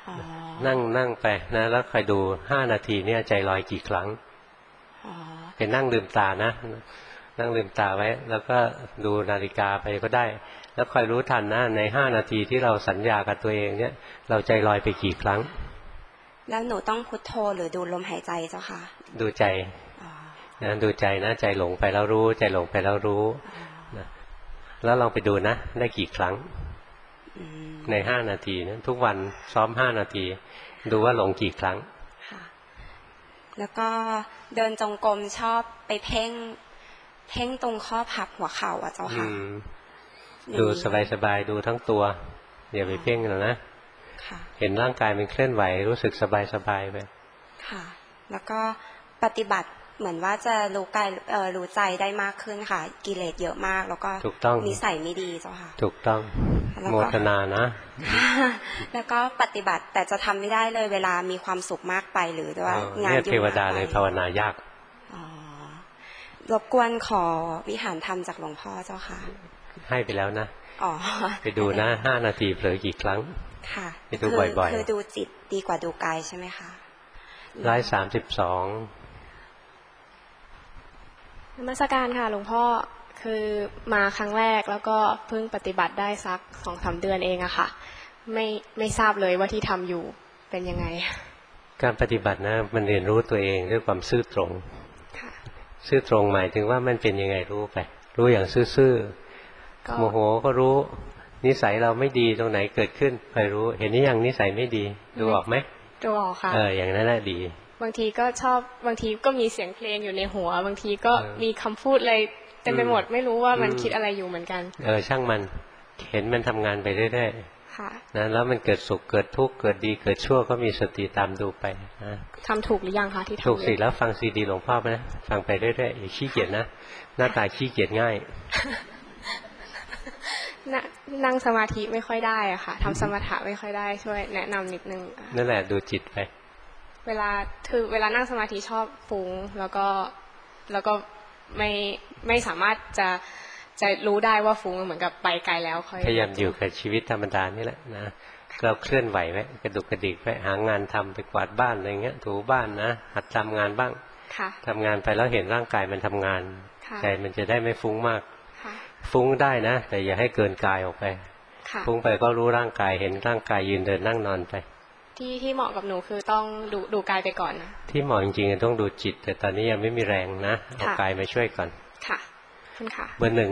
นั่งไปนะแล้วคอยดู5 นาทีเนี่ยใจลอยกี่ครั้งเป็นนั่งลืมตานะนั่งลืมตาไว้แล้วก็ดูนาฬิกาไปก็ได้แล้วคอยรู้ทันนะใน5 นาทีที่เราสัญญากับตัวเองเนี่ยเราใจลอยไปกี่ครั้งแล้วหนูต้องพุทโธหรือดูลมหายใจเจ้าค่ะดูใจนะดูใจนะใจหลงไปแล้วรู้ใจหลงไปแล้วรู้นะแล้วลองไปดูนะได้กี่ครั้งใน5 นาทีนะทุกวันซ้อม5 นาทีดูว่าหลงกี่ครั้งค่ะแล้วก็เดินจงกรมชอบไปเพ่งตรงข้อพับหัวเข่าอ่ะเจ้าค่ะดูสบายๆดูทั้งตัวอย่าไปเพ่งหรอกนะเห็นร่างกายมันเคลื่อนไหวรู้สึกสบายๆไปค่ะแล้วก็ปฏิบัติเหมือนว่าจะรู้กายรู้ใจได้มากขึ้นค่ะกิเลสเยอะมากแล้วก็นิสัยไม่ดีเจ้าค่ะถูกต้องโมทนานะแล้วก็ปฏิบัติแต่จะทำไม่ได้เลยเวลามีความสุขมากไปหรือว่างานยุ่งเทวดาเลยภาวนายากรบกวนขอวิหารธรรมจากหลวงพ่อเจ้าค่ะให้ไปแล้วนะไปดูนะ5 นาทีเผลอกี่ครั้งค่ะไปดูบ่อยๆคือดูจิตดีกว่าดูกายใช่ไหมคะ 132 นมัสการค่ะหลวงพ่อคือมาครั้งแรกแล้วก็เพิ่งปฏิบัติได้สัก 2-3 เดือนเองอะค่ะไม่ทราบเลยว่าที่ทำอยู่เป็นยังไงการปฏิบัตินะมันเรียนรู้ตัวเองด้วยความซื่อตรงซื่อตรงหมายถึงว่ามันเป็นยังไงรู้ไปรู้อย่างซื่อๆโมโหก็รู้นิสัยเราไม่ดีตรงไหนเกิดขึ้นไปรู้เห็นนี่ยังนิสัยไม่ดีดูออกไหมดูออกค่ะอย่างนั้นแหละดีบางทีก็ชอบบางทีก็มีเสียงเพลงอยู่ในหัวบางทีก็มีคำพูดอะไรเต็มไปหมดไม่รู้ว่ามันคิดอะไรอยู่เหมือนกันช่างมันเห็นมันทำงานไปเรื่อยๆนะแล้วมันเกิดสุขเกิดทุกข์เกิดดีเกิดชั่วก็มีสติตามดูไปนะทำถูกหรือยังคะที่ทำถูกสิแล้วฟังซีดีหลวงพ่อไปนะฟังไปเรื่อยๆอย่าขี้เกียจนะหน้าตาขี้เกียจง่ายนั่งสมาธิไม่ค่อยได้อะค่ะทำสมถะไม่ค่อยได้ช่วยแนะนำนิดนึงนั่นแหละดูจิตไปเวลานั่งสมาธิชอบฟุ้งแล้วก็ไม่สามารถจะรู้ได้ว่าฟุ้งเหมือนกับไปไกลแล้วค่อยพยายามอยู่กับชีวิตธรรมดานี่แหละนะเราเคลื่อนไหวไว้กระดุกกระดิกไว้หางานทำไปกวาดบ้านอะไรเงี้ยถูบ้านนะหัดทำงานบ้างทำงานไปแล้วเห็นร่างกายมันทำงานใจมันจะได้ไม่ฟุ้งมากฟุ้งได้นะแต่อย่าให้เกินกายออกไปฟุ้งไปก็รู้ร่างกายเห็นร่างกายยืนเดินนั่งนอนไปที่เหมาะกับหนูคือต้องดูกายไปก่อนนะที่เหมาะจริงๆต้องดูจิตแต่ตอนนี้ยังไม่มีแรงนะเอากายมาช่วยก่อนค่ะคุณค่ะเบอร์ 1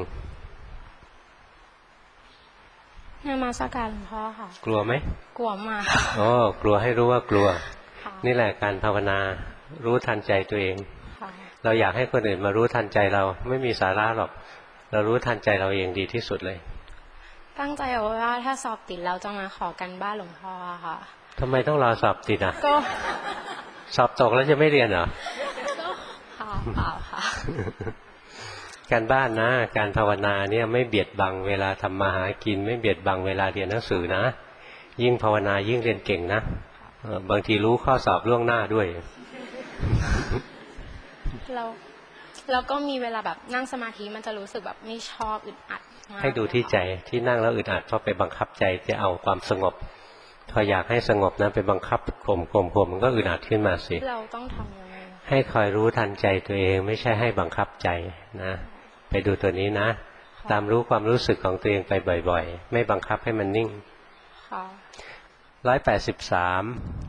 นมัสการหลวงพ่อค่ะกลัวไหมกลัวมากกลัวให้รู้ว่ากลัวนี่แหละการภาวนารู้ทันใจตัวเองเราอยากให้คนอื่นมารู้ทันใจเราไม่มีสาระหรอกเรารู้ทันใจเราเองดีที่สุดเลยตั้งใจเอาไว้ว่าถ้าสอบติดเราจะมาขอกันบ้านหลวงพ่อค่ะทำไมต้องรอสอบติดอ่ะก็สอบตกแล้วจะไม่เรียนเหรอก็เปล่าค่ะการบ้านนะการภาวนาเนี่ยไม่เบียดบังเวลาทำมาหากินไม่เบียดบังเวลาเรียนหนังสือนะยิ่งภาวนายิ่งเรียนเก่งนะบางทีรู้ข้อสอบล่วงหน้าด้วยแล้วก็มีเวลาแบบนั่งสมาธิมันจะรู้สึกแบบไม่ชอบอึดอัดให้ดูที่ใจที่นั่งแล้วอึดอัดเพราะไปบังคับใจจะเอาความสงบพออยากให้สงบนะไปบังคับข่มมันก็อึดอัดขึ้นมาสิเราต้องทำยังไงให้คอยรู้ทันใจตัวเองไม่ใช่ให้บังคับใจนะไปดูตัวนี้นะตามรู้ความรู้สึกของตัวเองไปบ่อยๆไม่บังคับให้มันนิ่ง183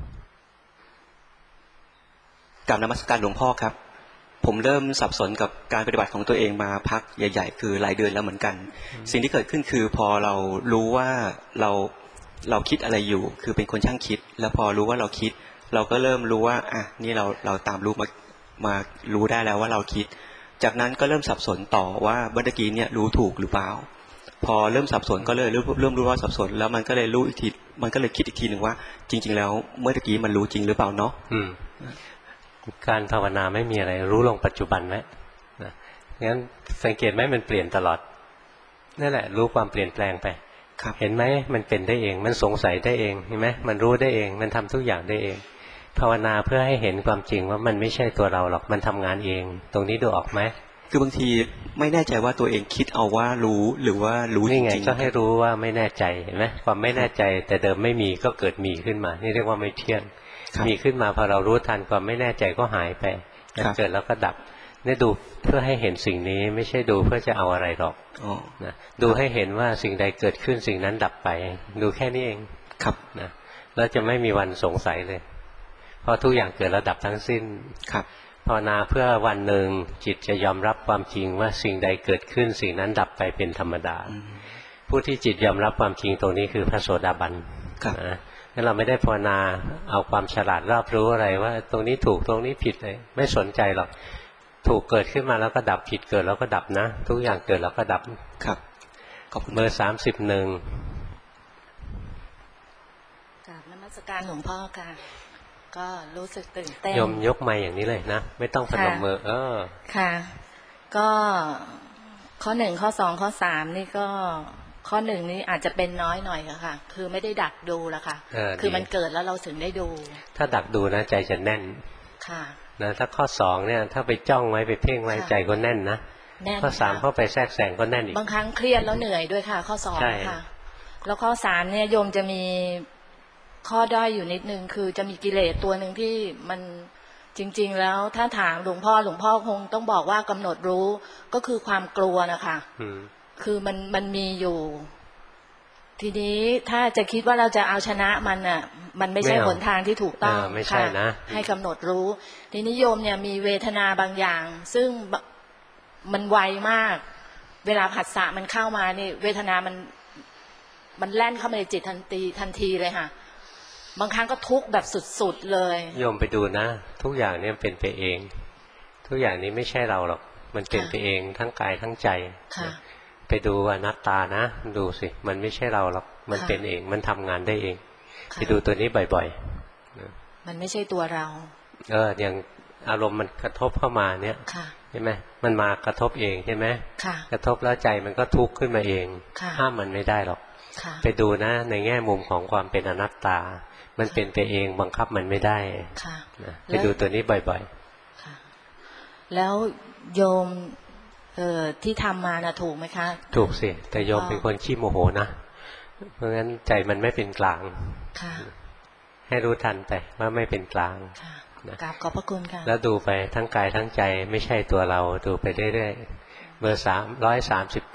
กราบนมัสการหลวงพ่อครับผมเริ่มสับสนกับการปฏิบัติของตัวเองมาพักใหญ่ๆคือหลายเดือนแล้วเหมือนกันสิ่งที่เกิดขึ้นคือพอเรารู้ว่าเราคิดอะไรอยู่คือเป็นคนช่างคิดแล้วพอรู้ว่าเราคิดเราก็เริ่มรู้ว่านี่เราตามรู้มารู้ได้แล้วว่าเราคิดจากนั้นก็เริ่มสับสนต่อว่าเมื่อกี้เนี่ยรู้ถูกหรือเปล่าพอเริ่มสับสนก็เลยเริ่มรู้ว่าสับสนแล้วมันก็เลยรู้อีกทีมันก็เลยคิดอีกทีหนึ่งว่าจริงๆแล้วเมื่อกี้มันรู้จริงหรือเปล่าเนาะการภาวนาไม่มีอะไรรู้ลงปัจจุบันไหมงั้นสังเกตไหมมันเปลี่ยนตลอดนั่นแหละรู้ความเปลี่ยนแปลงไปเห็นไหมมันเป็นได้เองมันสงสัยได้เองเห็นไหมมันรู้ได้เองมันทำทุกอย่างได้เองภาวนาเพื่อให้เห็นความจริงว่ามันไม่ใช่ตัวเราหรอกมันทำงานเองตรงนี้ดูออกไหมคือบางทีไม่แน่ใจว่าตัวเองคิดเอาว่ารู้หรือว่ารู้จริงๆนี่ไงก็ให้รู้ว่าไม่แน่ใจเห็นไหมความไม่แน่ใจแต่เดิมไม่มีก็เกิดมีขึ้นมานี่เรียกว่าไม่เที่ยงมีขึ้นมาพอเรารู้ทันความไม่แน่ใจก็หายไปเกิดแล้วก็ดับนี่ดูเพื่อให้เห็นสิ่งนี้ไม่ใช่ดูเพื่อจะเอาอะไรหรอกนะดูให้เห็นว่าสิ่งใดเกิดขึ้นสิ่งนั้นดับไปดูแค่นี้เองครับนะแล้วจะไม่มีวันสงสัยเลยเพราะทุกอย่างเกิดแล้วดับทั้งสิ้นครับภาวนาเพื่อวันหนึ่งจิตจะยอมรับความจริงว่าสิ่งใดเกิดขึ้นสิ่งนั้นดับไปเป็นธรรมดาผู้ที่จิตยอมรับความจริงตรงนี้คือพระโสดาบันนะงั้นเราไม่ได้ภาวนาเอาความฉลาดรอบรู้อะไรว่าตรงนี้ถูกตรงนี้ผิดเลยไม่สนใจหรอกถูกเกิดขึ้นมาแล้วก็ดับผิดเกิดแล้วก็ดับนะทุกอย่างเกิดแล้วก็ดับครับขอบคุณเบอร์31 กราบนมัสการหลวงพ่อค่ะก็รู้สึกตื่นเต้นโยมยกไมค์อย่างนี้เลยนะไม่ต้องพนมมือค่ะก็ข้อ1ข้อ2ข้อ3นี่ก็ข้อ1นี่อาจจะเป็นน้อยหน่อยค่ะคือไม่ได้ดักดูละค่ะคือมันเกิดแล้วเราถึงได้ดูถ้าดักดูนะใจจะแน่นค่ะนะถ้าข้อ2เนี่ยถ้าไปจ้องไว้ไปเพ่งไว้ใจก็แน่นนะข้อ3เข้าไปแทรกแซงก็แน่นอีกบางครั้งเครียดแล้วเหนื่อยด้วยค่ะข้อ2ค่ะแล้วข้อ3เนี่ยโยมจะมีข้อด้อยอยู่นิดนึงคือจะมีกิเลสตัวหนึ่งที่มันจริงๆแล้วถ้าถามหลวงพ่อคงต้องบอกว่ากำหนดรู้ก็คือความกลัวนะคะคือมันมีอยู่ทีนี้ถ้าจะคิดว่าเราจะเอาชนะมันอ่ะมันไม่ใช่หนทางที่ถูกต้องไม่ใช่นะให้กำหนดรู้ทีนี้โยมเนี่ยมีเวทนาบางอย่างซึ่งมันไวมากเวลาผัสสะมันเข้ามานี่เวทนามันแล่นเข้ามาในจิตทันทีเลยค่ะบางครั้งก็ทุกข์แบบสุดๆเลยโยมไปดูนะทุกอย่างเนี่ยเป็นไปเองทุกอย่างนี้ไม่ใช่เราหรอกมันเป็นไปเองทั้งกายทั้งใจไปดูอนัตตานะดูสิมันไม่ใช่เราหรอกมันเป็นเองมันทำงานได้เองไปดูตัวนี้บ่อยๆมันไม่ใช่ตัวเราอย่างอารมณ์มันกระทบเข้ามาเนี่ยใช่ไหมมันมากระทบเองใช่ไหมกระทบแล้วใจมันก็ทุกข์ขึ้นมาเองห้ามมันไม่ได้หรอกไปดูนะในแง่มุมของความเป็นอนัตตามันเป็นไปเองบังคับมันไม่ได้ไปดูตัวนี้บ่อยๆแล้วโยมที่ทำมานะถูกไหมคะถูกสิแต่โยมเป็นคนขี้โมโหนะเพราะงั้นใจมันไม่เป็นกลางให้รู้ทันไปว่าไม่เป็นกลางกราบขอบพระคุณค่ะแล้วดูไปทั้งกายทั้งใจไม่ใช่ตัวเราดูไปเรื่อยๆเบอร์339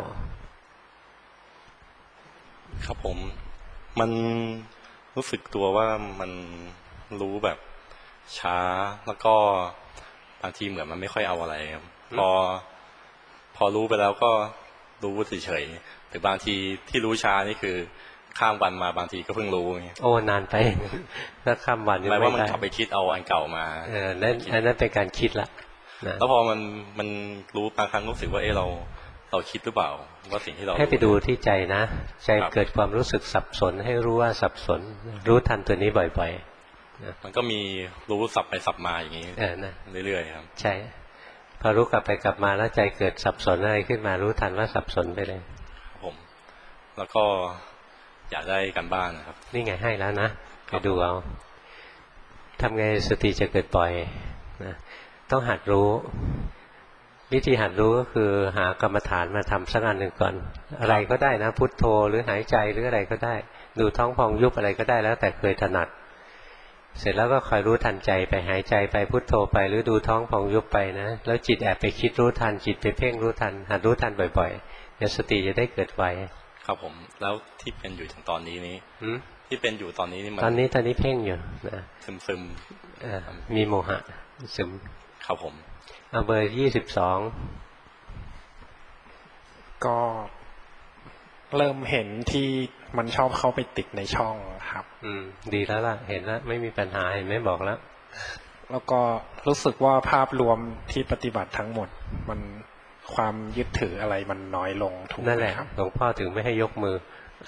ครับผมมันรู้สึกตัวว่ามันรู้แบบช้าแล้วก็บางทีเหมือนมันไม่ค่อยเอาอะไรพอรู้ไปแล้วก็รู้เฉยๆแต่บางทีที่รู้ช้านี่คือข้ามวันมาบางทีก็เพิ่งรู้ไงโอ้นานไปถ้าข้ามวันหมายว่ามันกลับไปคิดเอาอันเก่ามานั่นเป็นการคิดละแล้วพอมันรู้บางครั้งรู้สึกว่าเราคิดหรือเปล่าว่าสิ่งที่เราให้ไปดูที่ใจนะใจเกิดความรู้สึกสับสนให้รู้ว่าสับสนรู้ทันตัวนี้บ่อยๆมันก็มีรู้สับไปสับมาอย่างนี้เรื่อยๆครับใช่พอรู้กลับไปกลับมาแล้วใจเกิดสับสนอะไรขึ้นมารู้ทันว่าสับสนไปเลยผมแล้วก็อยากได้กันบ้านนะครับนี่ไงให้แล้วนะไปดูเอาทำไงสติจะเกิดบ่อยนะต้องหัดรู้วิธีหัดรู้ก็คือหากรรมฐานมาทำสักอันหนึ่งก่อนอะไรก็ได้นะพุทโธหรือหายใจหรืออะไรก็ได้ดูท้องพองยุบอะไรก็ได้แล้วแต่เคยถนัดเสร็จแล้วก็คอยรู้ทันใจไปหายใจไปพุทโธไปหรือดูท้องพองยุบไปนะแล้วจิตแอบไปคิดรู้ทันจิตไปเพ่งรู้ทันหัดรู้ทันบ่อยๆเดี๋ยวสติจะได้เกิดไวครับผมแล้วที่เป็นอยู่ถึงตอนนี้ที่เป็นอยู่ตอนนี้นี่มันตอนนี้เพ่งอยู่นะซึมมีโมหะซึมครับผมเอาเบอร์22 ก็เริ่มเห็นที่มันชอบเข้าไปติดในช่องครับดีแล้วล่ะเห็นแล้วไม่มีปัญหาเห็นไหมบอกแล้วแล้วก็รู้สึกว่าภาพรวมที่ปฏิบัติทั้งหมดมันความยึดถืออะไรมันน้อยลงถูกไหมครับนั่นแหละหลวงพ่อถึงไม่ให้ยกมือ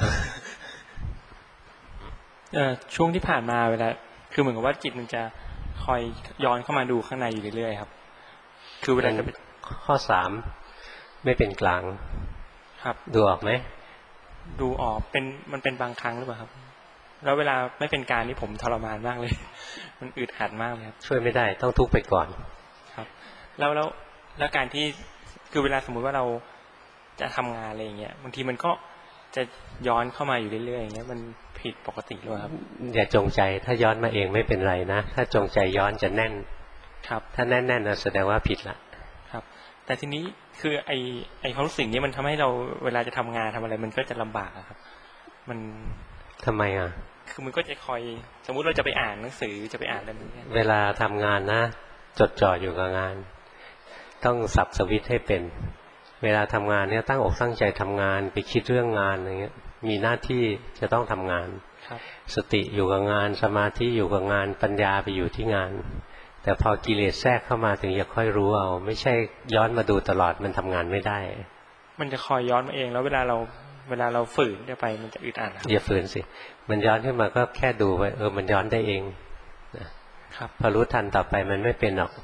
ช่วงที่ผ่านมาเวลาคือเหมือนกับว่าจิตมันจะคอยย้อนเข้ามาดูข้างในอยู่เรื่อยๆครับคือเวลาจะข้อ3ไม่เป็นกลางครับดูออกไหมดูออกมันเป็นบางครั้งหรือเปล่าครับแล้วเวลาไม่เป็นกลางนี่ผมทรมานมากเลยมันอึดอัดมากเลยครับช่วยไม่ได้ต้องทุกข์ไปก่อนครับแล้วแล้วการที่คือเวลาสมมุติว่าเราจะทำงานอะไรอย่างเงี้ยบางทีมันก็จะย้อนเข้ามาอยู่เรื่อยๆอย่างเงี้ยมันผิดปกติด้วยครับอย่าจงใจถ้าย้อนมาเองไม่เป็นไรนะถ้าจงใจย้อนจะแน่นครับถ้าแน่นๆนะแสดงว่าผิดละครับแต่ทีนี้คือไอความรู้สึกนี้มันทำให้เราเวลาจะทำงานทำอะไรมันก็จะลำบากครับมันทำไมอ่ะคือมันก็จะคอยสมมุติเราจะไปอ่านหนังสือจะไปอ่านอะไรแบบนี้เวลาทำงานนะจดจ่ออยู่กับงานต้องสับสวิตช์ให้เป็นเวลาทำงานเนี่ยตั้งอกตั้งใจทำงานไปคิดเรื่องงานอะไรเงี้ยมีหน้าที่จะต้องทำงานสติอยู่กับงานสมาธิอยู่กับงานปัญญาไปอยู่ที่งานแต่พอกิเลสแทรกเข้ามาถึงจะค่อยรู้เอาไม่ใช่ย้อนมาดูตลอดมันทำงานไม่ได้มันจะคอยย้อนมาเองแล้วเวลาเราฝืนไปมันจะอึดอัดอย่าฝืนสิมันย้อนขึ้นมาก็แค่ดูไปมันย้อนได้เองครับพอรู้ทันต่อไปมันไม่เป็นหรอก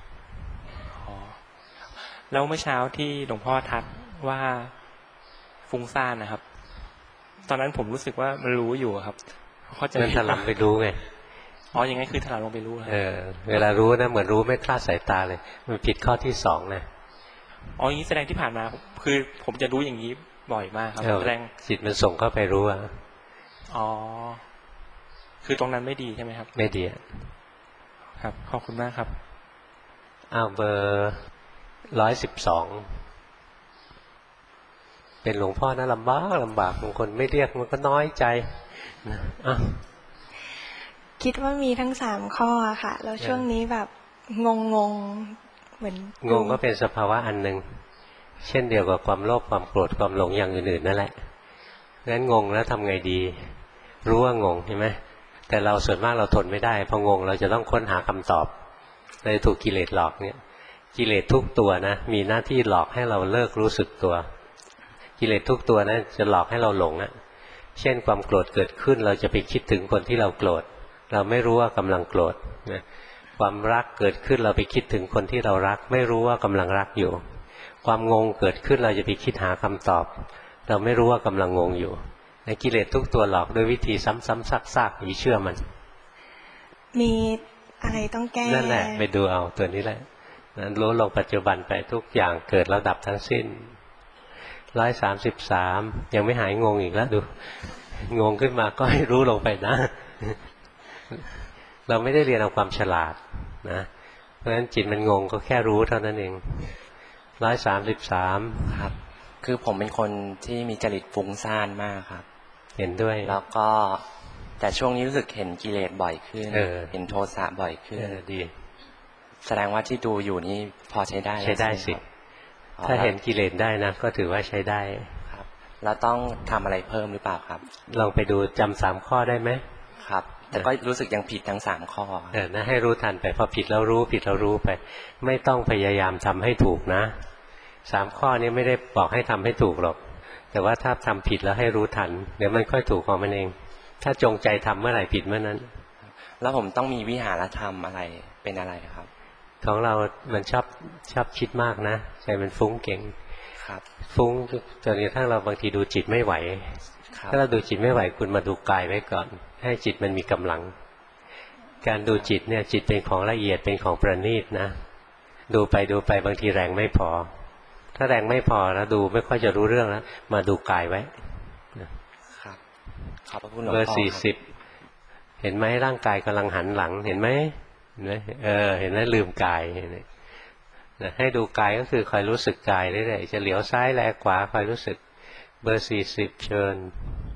แล้วเมื่อเช้าที่หลวงพ่อทักว่าฟุ้งซ่านนะครับตอนนั้นผมรู้สึกว่ามันรู้อยู่ครับเขาจะถลำไปดูไงอ๋ออย่างงั้นคือถลำลงไปรู้เวลารู้นะเหมือนรู้ไม่คลาดสายตาเลยมันผิดข้อที่สองนะอ๋ออย่างนี้แสดงที่ผ่านมาคือผมจะรู้อย่างนี้บ่อยมากครับแสดงจิตมันส่งเข้าไปรู้อ่ะอ๋อคือตรงนั้นไม่ดีใช่ไหมครับไม่ดีครับขอบคุณมากครับเบอร์112เป็นหลวงพ่อนะลำบากบางคนไม่เรียกมันก็น้อยใจคิดว่ามีทั้ง3ข้อค่ะแล้วช่วงนี้แบบงงเหมือนงงก็เป็นสภาวะอันหนึ่งเช่นเดียวกับความโลภความโกรธความหลงอย่างอื่นๆนั่นแหละงั้นงงแล้วทำไงดีรู้ว่างงใช่ไหมแต่เราส่วนมากเราทนไม่ได้พองงเราจะต้องค้นหาคำตอบเลยถูกกิเลสหลอกเนี่ยกิเลสทุกตัวนะมีหน้าที่หลอกให้เราเลิกรู้สึกตัวกิเลสทุกตัวนะจะหลอกให้เราหลงเช่นความโกรธเกิดขึ้นเราจะไปคิดถึงคนที่เราโกรธเราไม่รู้ว่ากำลังโกรธความรักเกิดขึ้นเราไปคิดถึงคนที่เรารักไม่รู้ว่ากำลังรักอยู่ความงงเกิดขึ้นเราจะไปคิดหาคำตอบเราไม่รู้ว่ากำลังงงอยู่ในกิเลสทุกตัวหลอกด้วยวิธีซ้ำๆซากๆอย่าเชื่อมันมีอะไรต้องแก้นั่นแหละไปดูเอาตัวนี้แหละนั้นรู้ลงปัจจุบันไปทุกอย่างเกิดแล้วดับทั้งสิ้น133ยังไม่หายงงอีกแล้วดูงงขึ้นมาก็ให้รู้ลงไปนะเราไม่ได้เรียนเอาความฉลาดนะเพราะฉะนั้นจิตมันงงก็แค่รู้เท่านั้นเอง133 ครับคือผมเป็นคนที่มีจริตฟุ้งซ่านมากครับเห็นด้วยแล้วก็แต่ช่วงนี้รู้สึกเห็นกิเลสบ่อยขึ้นเห็นโทสะบ่อยขึ้นดีแสดงว่าที่ดูอยู่นี่พอใช้ได้ใช้ได้สิถ้าเห็นกิเลสได้นะก็ถือว่าใช้ได้ครับแล้วต้องทำอะไรเพิ่มหรือเปล่าครับลองไปดูจำ3ข้อได้ไหมครับแต่ก็รู้สึกยังผิดทั้ง3ข้อนะให้รู้ทันไปพอผิดแล้วรู้ผิดแล้วรู้ไปไม่ต้องพยายามทำให้ถูกนะ3ข้อนี้ไม่ได้บอกให้ทำให้ถูกหรอกแต่ว่าถ้าทำผิดแล้วให้รู้ทันเดี๋ยวมันค่อยถูกของมันเองถ้าจงใจทำเมื่อไหร่ผิดเมื่อนั้นแล้วผมต้องมีวิหารธรรมอะไรเป็นอะไรครับของเรามันชอบคิดมากนะใจมันฟุ้งเก่งครับฟุ้งจนกระทั่งเราบางทีดูจิตไม่ไหวถ้าเราดูจิตไม่ไหวคุณมาดูกายไว้ก่อนให้จิตมันมีกำลังการดูจิตเนี่ยจิตเป็นของละเอียดเป็นของประณีตนะดูไปบางทีแรงไม่พอถ้าแรงไม่พอแล้วดูไม่ค่อยจะรู้เรื่องแล้วมาดูกายไว้ครับขอบพระคุณหลวงพ่อเบอร์40เห็นไหมร่างกายกำลังหันหลังเห็นไหมเห็นไหมลืมกายให้ดูกายก็คือคอยรู้สึกกายเรื่อยๆจะเหลียวซ้ายแลขวาคอยรู้สึกเบอร์40เชิญ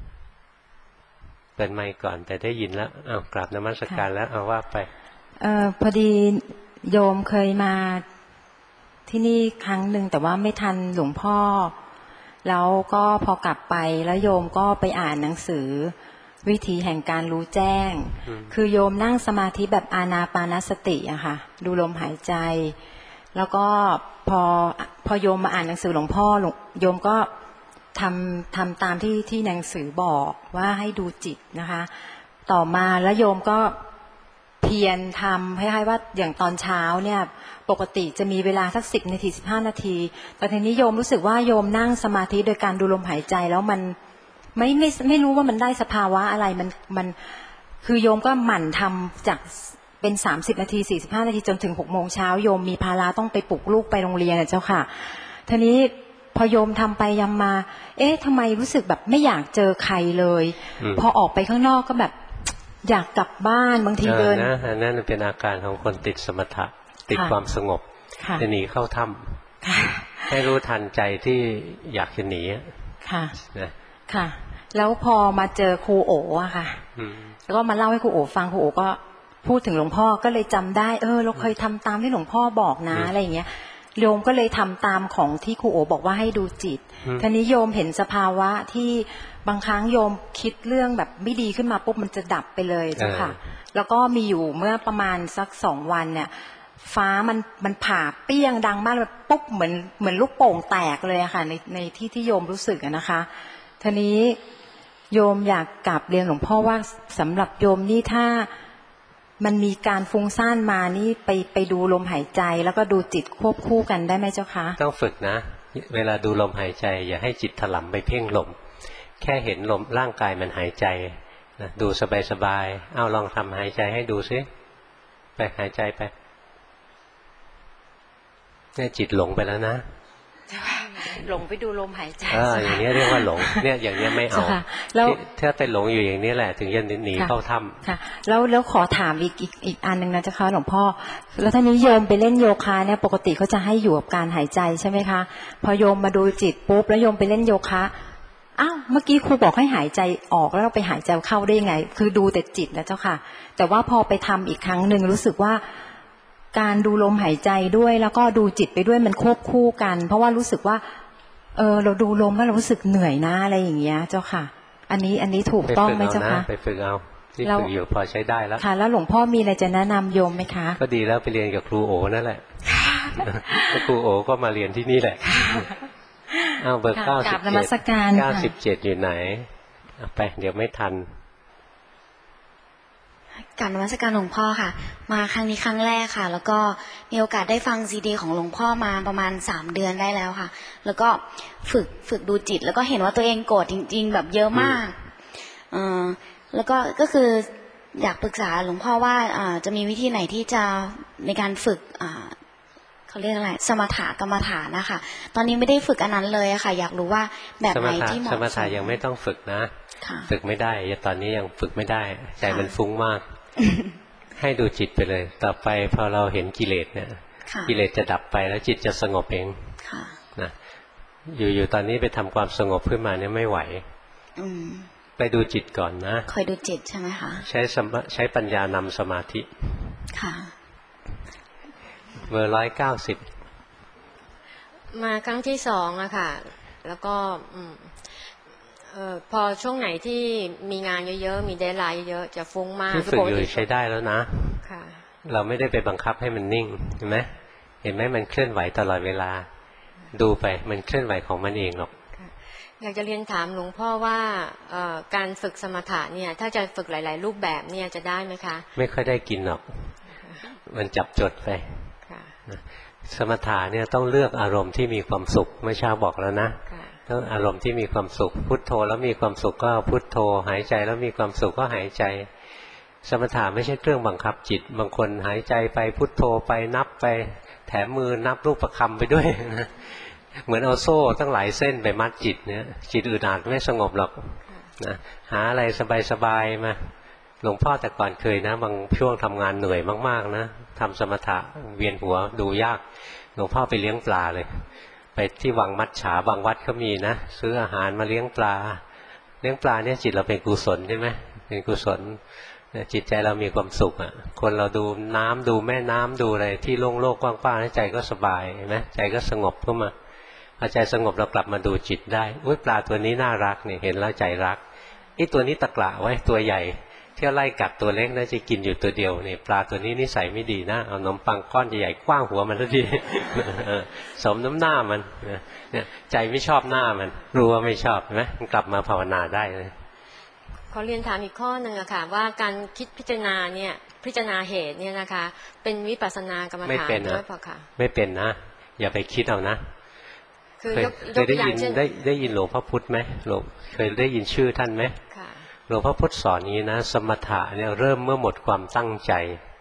เปิดไมค์ก่อนแต่ได้ยินแล้วกราบนมัสการแล้วเอาว่าไปพอดีโยมเคยมาที่นี่ครั้งหนึ่งแต่ว่าไม่ทันหลวงพ่อแล้วก็พอกลับไปแล้วโยมก็ไปอ่านหนังสือวิธีแห่งการรู้แจ้งคือโยมนั่งสมาธิแบบอานาปานสติอะค่ะดูลมหายใจแล้วก็พอโยมมาอ่านหนังสือหลวงพ่อโยมก็ทำตามที่หนังสือบอกว่าให้ดูจิตนะคะต่อมาแล้วโยมก็เพียรทำให้ว่าอย่างตอนเช้าเนี่ยปกติจะมีเวลาสัก10 นาที15 นาทีแต่ทีนี้โยมรู้สึกว่าโยมนั่งสมาธิโดยการดูลมหายใจแล้วมันไม่รู้ว่ามันได้สภาวะอะไรมันคือโยมก็หมั่นทำจากเป็น30 นาที45 นาทีจนถึง6 โมงเช้าโยมมีภาระต้องไปปลุกลูกไปโรงเรียนนะเจ้าค่ะทีนี้พอโยมทำไปยำมาทำไมรู้สึกแบบไม่อยากเจอใครเลยพอออกไปข้างนอกก็แบบอยากกลับบ้านบางทีเดินนั่นเป็นอาการของคนติดสมถะติดความสงบจะหนีเข้าถ้ำให้รู้ทันใจที่อยากจะหนีค่ะค่ะแล้วพอมาเจอครูโออะค่ะแล้วก็มาเล่าให้ครูโอฟังครูโอก็พูดถึงหลวงพ่อก็เลยจำได้เราเคยทำตามที่หลวงพ่อบอกนะอะไรอย่างเงี้ยโยมก็เลยทำตามของที่ครูโอบอกว่าให้ดูจิตทีนี้โยมเห็นสภาวะที่บางครั้งโยมคิดเรื่องแบบไม่ดีขึ้นมาปุ๊บมันจะดับไปเลยเจ้าค่ะแล้วก็มีอยู่เมื่อประมาณสัก2 วันเนี่ยฟ้ามันผ่าเปี้ยงดังมากเลยปุ๊บเหมือนลูกโป่งแตกเลยอะค่ะในที่โยมรู้สึกนะคะทีนี้โยมอยากกลับเรียนหลวงพ่อว่าสำหรับโยมนี่ถ้ามันมีการฟุ้งซ่านมานี่ไปดูลมหายใจแล้วก็ดูจิตควบคู่กันได้ไหมเจ้าคะต้องฝึกนะเวลาดูลมหายใจอย่าให้จิตถลำไปเพ่งลมแค่เห็นลมร่างกายมันหายใจนะดูสบายๆเอาลองทำหายใจให้ดูซิไปหายใจไปเนี่ยจิตหลงไปแล้วนะหลงไปดูลมหายใจอย่างนี้เรียกว่าหลงเนี่ยอย่างนี้ไม่เอาแล้วถ้าไปหลงอยู่อย่างนี้แหละถึงจะหนีเข้าถ้ำค่ะแล้วขอถามอีกอันนึงนะเจ้าค่ะหลวงพ่อแล้วท่านนี้โยมไปเล่นโยคะเนี่ยปกติเขาจะให้อยู่กับการหายใจใช่ไหมคะพอโยมมาดูจิตปุ๊บแล้วโยมไปเล่นโยคะเมื่อกี้ครูบอกให้หายใจออกแล้วเราไปหายใจเข้าได้ยังไงคือดูแต่จิตนะเจ้าค่ะแต่ว่าพอไปทำอีกครั้งหนึ่งรู้สึกว่าการดูลมหายใจด้วยแล้วก็ดูจิตไปด้วยมันควบคู่กันเพราะว่ารู้สึกว่าเราดูลมแล้วเรารู้สึกเหนื่อยนะอะไรอย่างเงี้ยเจ้าค่ะอันนี้ถูกต้องไหมเจ้าค่ะไปฝึกเอาที่ฝึกอยู่พอใช้ได้แล้วค่ะแล้วหลวงพ่อมีอะไรจะแนะนำโยมไหมคะก็ดีแล้วไปเรียนกับครูโอนั่นแหละครูโอก็มาเรียนที่นี่แหละเบอร์97อยู่ไหนไปเดี๋ยวไม่ทันกราบนมัสการหลวงพ่อค่ะมาครั้งนี้ครั้งแรกค่ะแล้วก็มีโอกาสได้ฟังซีดีของหลวงพ่อมาประมาณ3 เดือนได้แล้วค่ะแล้วก็ฝึกดูจิตแล้วก็เห็นว่าตัวเองโกรธจริงๆแบบเยอะมากแล้วก็คืออยากปรึกษาหลวงพ่อว่าจะมีวิธีไหนที่จะในการฝึกเขาเรียกอะไรสมถะกรรมฐานนะคะตอนนี้ไม่ได้ฝึกอันนั้นเลยค่ะอยากรู้ว่าแบบไหนที่เหมาะสมสมถะยังไม่ต้องฝึกนะฝึกไม่ได้ตอนนี้ยังฝึกไม่ได้ใจมันฟุ้งมากให้ดูจิตไปเลยต่อไปพอเราเห็นกิเลสเนี่ยกิเลสจะดับไปแล้วจิตจะสงบเองนะอยู่ตอนนี้ไปทำความสงบขึ้นมาเนี่ยไม่ไหวไปดูจิตก่อนนะคอยดูจิตใช่ไหมคะใช้ปัญญานำสมาธิค่ะเบอร์190 มาครั้งที่2อะค่ะแล้วก็พอช่วงไหนที่มีงานเยอะๆมีเดดไลน์เยอะๆจะฟุ้งมากที่ฝึกอยู่ใช้ได้แล้วนะเราไม่ได้ไปบังคับให้มันนิ่งเห็นไหมมันเคลื่อนไหวตลอดเวลาดูไปมันเคลื่อนไหวของมันเองหรอกอยากจะเรียนถามหลวงพ่อว่าการฝึกสมถะเนี่ยถ้าจะฝึกหลายๆรูปแบบเนี่ยจะได้ไหมคะไม่ค่อยได้กินหรอกมันจับจดไปสมถะเนี่ยต้องเลือกอารมณ์ที่มีความสุขเมื่อเช้าบอกแล้วนะต้องอารมณ์ที่มีความสุขพุทโธแล้วมีความสุขก็พุทโธหายใจแล้วมีความสุขก็หายใจสมถะไม่ใช่เครื่องบังคับจิตบางคนหายใจไปพุทโธไปนับไปแถมมือนับรูปประคำไปด้วยนะเหมือนเอาโซ่ตั้งหลายเส้นไปมัดจิตเนี่ยจิตอึดอัดไม่สงบหรอกนะหาอะไรสบายๆมาหลวงพ่อแต่ก่อนเคยนะบางช่วงทำงานเหนื่อยมากๆนะทำสมถะเวียนหัวดูยากหลวงพ่อไปเลี้ยงปลาเลยไปที่วังมัจฉาบางวัดเขามีนะซื้ออาหารมาเลี้ยงปลาเนี่ยจิตเราเป็นกุศลใช่ไหมเป็นกุศลจิตใจเรามีความสุขอ่ะคนเราดูน้ำดูแม่น้ำดูอะไรที่โล่งโลกกว้างๆใจก็สบายเห็นไหมใจก็สงบขึ้นมาพอใจสงบเรากลับมาดูจิตได้อุ้ยปลาตัวนี้น่ารักเนี่ยเห็นแล้วใจรักไอ้ตัวนี้ตะกละไว้ตัวใหญ่เที่ยวไล่กัดตัวเล็กน่าจะกินอยู่ตัวเดียวเนี่ยปลาตัวนี้นิสัยไม่ดีนะเอาขนมปังก้อนใหญ่ๆคว้างหัวมันแล้วดีสมน้ำหน้ามันเนี่ยใจไม่ชอบหน้ามันรู้ว่าไม่ชอบใช่ไหมมันกลับมาภาวนาได้เลยขอเรียนถามอีกข้อหนึ่งอะค่ะว่าการคิดพิจารณาเนี่ยพิจารณาเหตุเนี่ยนะคะเป็นวิปัสสนากรรมฐานด้วยเปล่าคะไม่เป็นนะอย่าไปคิดเอานะเคยได้ยินหลวงพ่อพุธไหมเคยได้ยินชื่อท่านไหมหลวงพ่อพุธสอนนี้นะสมถะเนี่ยเริ่มเมื่อหมดความตั้งใจ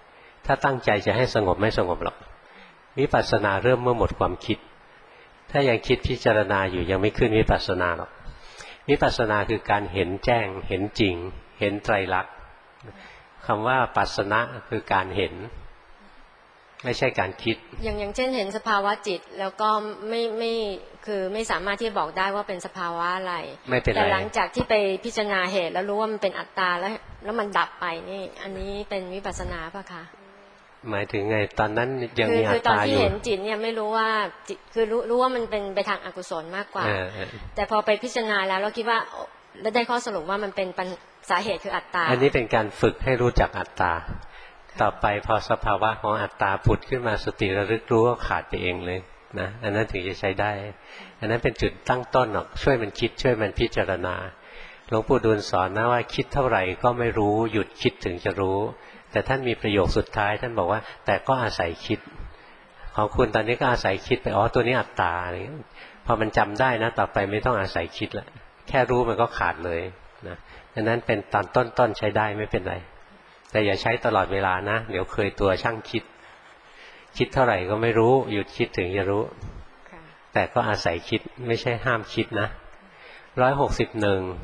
ถ้าตั้งใจจะให้สงบไม่สงบหรอกวิปัสสนาเริ่มเมื่อหมดความคิดถ้ายังคิดพิจารณาอยู่ยังไม่ขึ้นวิปัสสนาหรอกวิปัสสนาคือการเห็นแจ้งเห็นจริงเห็นไตรลักษณ์คำว่าปัสสนะคือการเห็นไม่ใช่การคิดอย่างเช่นเห็นสภาวะจิตแล้วก็ไม่คือไม่สามารถที่จะบอกได้ว่าเป็นสภาวะอะไรไม่เป็นไรแต่หลังจากที่ไปพิจารณาเหตุแล้วรู้ว่ามันเป็นอัตตาแล้วมันดับไปนี่อันนี้เป็นวิปัสสนาป่ะคะหมายถึงไงตอนนั้นยังมีอัตตาอยู่คือตอนที่เห็นจิตเนี่ยไม่รู้ว่าจิตคือรู้ว่ามันเป็นไปทางอกุศลมากกว่าแต่พอไปพิจารณาแล้วเราคิดว่าแล้วได้ข้อสรุปว่ามันเป็นสาเหตุคืออัตตาอันนี้เป็นการฝึกให้รู้จักอัตตาต่อไปพอสภาวะของอัตตาผุดขึ้นมาสติระลึกรู้ก็ขาดไปเองเลยนะอันนั้นถึงจะใช้ได้อันนั้นเป็นจุดตั้งต้นหรอกช่วยมันคิดช่วยมันพิจารณาหลวงปู่ดูลสอนนะว่าคิดเท่าไหร่ก็ไม่รู้หยุดคิดถึงจะรู้แต่ท่านมีประโยคสุดท้ายท่านบอกว่าแต่ก็อาศัยคิดของคุณตอนนี้ก็อาศัยคิดไปตัวนี้อัตตาอะไรเงี้ยพอมันจำได้นะต่อไปไม่ต้องอาศัยคิดละแค่รู้มันก็ขาดเลยนะดังนั้นเป็นตอนต้นใช้ได้ไม่เป็นไรแต่อย่าใช้ตลอดเวลานะเดี๋ยวเคยตัวช่างคิดเท่าไหร่ก็ไม่รู้หยุดคิดถึงจะรู้แต่ก็อาศัยคิดไม่ใช่ห้ามคิดนะ161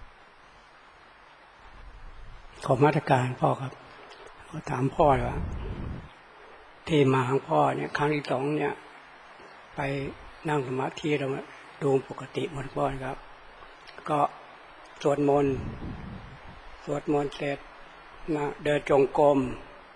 ขอมาตรการพ่อครับถามพ่อว่าที่มาของพ่อเนี่ยครั้งที่2เนี่ยไปนั่งสมาธิเราดูปกติหมดพ่อครับก็สวดมนต์เสร็จนะเดินจงกรม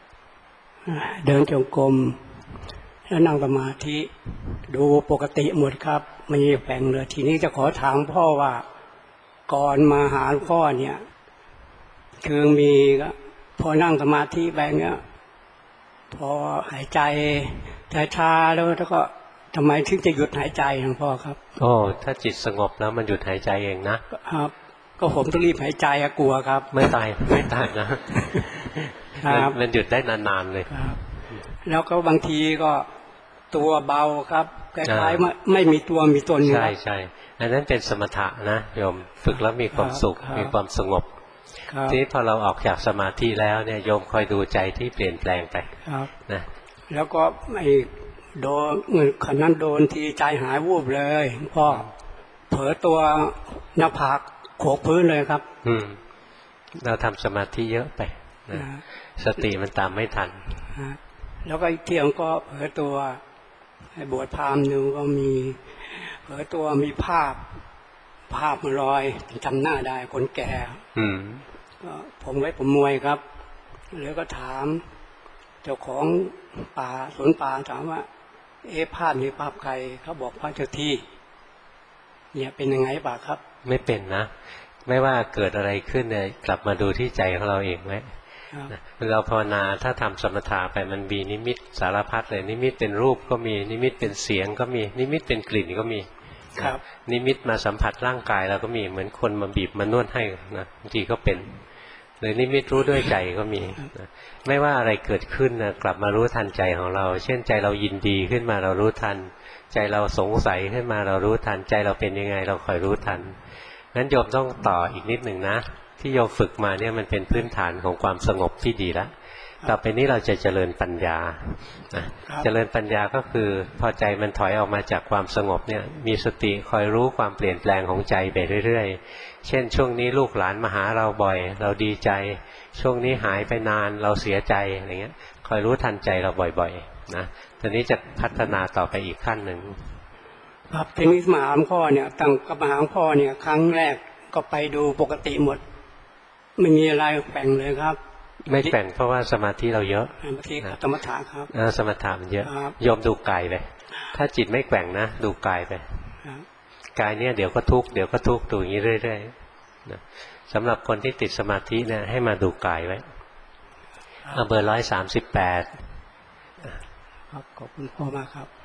แล้วนั่งสมาธิดูปกติหมดครับไม่มีแฝงเลยทีนี้จะขอถามพ่อว่าก่อนมาหาพ่อเนี่ยคือมีพอนั่งสมาธิไปเนี่ยพอหายใจช้าๆแล้วก็ทำไมถึงจะหยุดหายใจหลวงพ่อครับถ้าจิตสงบแล้วมันหยุดหายใจเองนะครับก็ผมต้องรีบหายใจกลัวครับไม่ตายนะมันหยุดได้นานๆเลยแล้วก็บางทีก็ตัวเบาครับคล้ายๆไม่มีตัวมีตนใช่อันนั้นเป็นสมถะนะโยมฝึกแล้วมีความสุขมีความสงบทีนี้พอเราออกจากสมาธิแล้วเนี่ยโยมคอยดูใจที่เปลี่ยนแปลงไปนะแล้วก็โดนขณะนั้นโดนทีใจหายวูบเลยพ่อเผลอตัวหน้าผากโขกพื้นเลยครับเราทำสมาธิเยอะไปนะสติมันตามไม่ทันแล้วก็อีกเที่ยงก็เผลอตัวบวชพราหมณ์หนึ่งก็มีเผลอตัวมีภาพมันลอยจำหน้าได้คนแก่ผมมวยครับแล้วก็ถามเจ้าของป่าสวนป่าถามว่าภาพนี้ภาพใครเขาบอกพระเจ้าที่เนี่ยเป็นยังไงป่ะครับไม่เป็นนะไม่ว่าเกิดอะไรขึ้นเนี่ยกลับมาดูที่ใจของเราเองไหมเราภาวนาถ้าทำสมถะไปมันมีนิมิตสารพัดเลยนิมิตเป็นรูปก็มีนิมิตเป็นเสียงก็มีนิมิตเป็นกลิ่นก็มีนิมิตมาสัมผัสร่างกายเราก็มีเหมือนคนมาบีบมานวดให้นะบางทีก็เป็นหรือนิมิตรู้ด้วยใจก็มีนะไม่ว่าอะไรเกิดขึ้นนะกลับมารู้ทันใจของเราเช่นใจเรายินดีขึ้นมาเรารู้ทันใจเราสงสัยขึ้นมาเรารู้ทันใจเราเป็นยังไงเราคอยรู้ทันงั้นโยมต้องต่ออีกนิดหนึ่งนะที่โยมฝึกมาเนี่ยมันเป็นพื้นฐานของความสงบที่ดีแล้วต่อไปนี้เราจะเจริญปัญญาเจริญปัญญาก็คือพอใจมันถอยออกมาจากความสงบเนี่ยมีสติคอยรู้ความเปลี่ยนแปลงของใจไปเรื่อยๆเช่นช่วงนี้ลูกหลานมาหาเราบ่อยเราดีใจช่วงนี้หายไปนานเราเสียใจอะไรเงี้ยคอยรู้ทันใจเราบ่อยๆนะตอนนี้จะพัฒนาต่อไปอีกขั้นหนึ่งครับทีนี้มาหาพ่อเนี่ยตั้งกับมาหาพ่อเนี่ยครั้งแรกก็ไปดูปกติหมดไม่มีอะไรแปลงเลยครับไม่แปลงเพราะว่าสมาธิเราเยอะสมถะครับสมถะมันเยอะยอมดูกายไปถ้าจิตไม่แกว่งนะดูกายไปกายเนี่ยเดี๋ยวก็ทุกข์ดูอย่างนี้เรื่อยๆนะสำหรับคนที่ติดสมาธิเนี่ยให้มาดูกายไว้เบอร์138 ครับขอบคุณพ่อมากครับ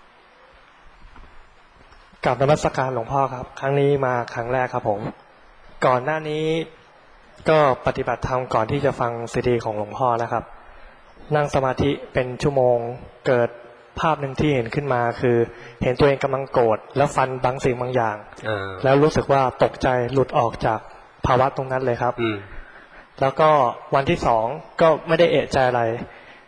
กราบนมัสการหลวงพ่อครับครั้งนี้มาครั้งแรกครับผมก่อนหน้านี้ก็ปฏิบัติธรรมก่อนที่จะฟังซีดีของหลวงพ่อนะครับนั่งสมาธิเป็นชั่วโมงเกิดภาพหนึ่งที่เห็นขึ้นมาคือเห็นตัวเองกำลังโกรธแล้วฟันบางสิ่งบางอย่างแล้วรู้สึกว่าตกใจหลุดออกจากภาวะตรงนั้นเลยครับแล้วก็วันที่2ก็ไม่ได้เอะใจอะไร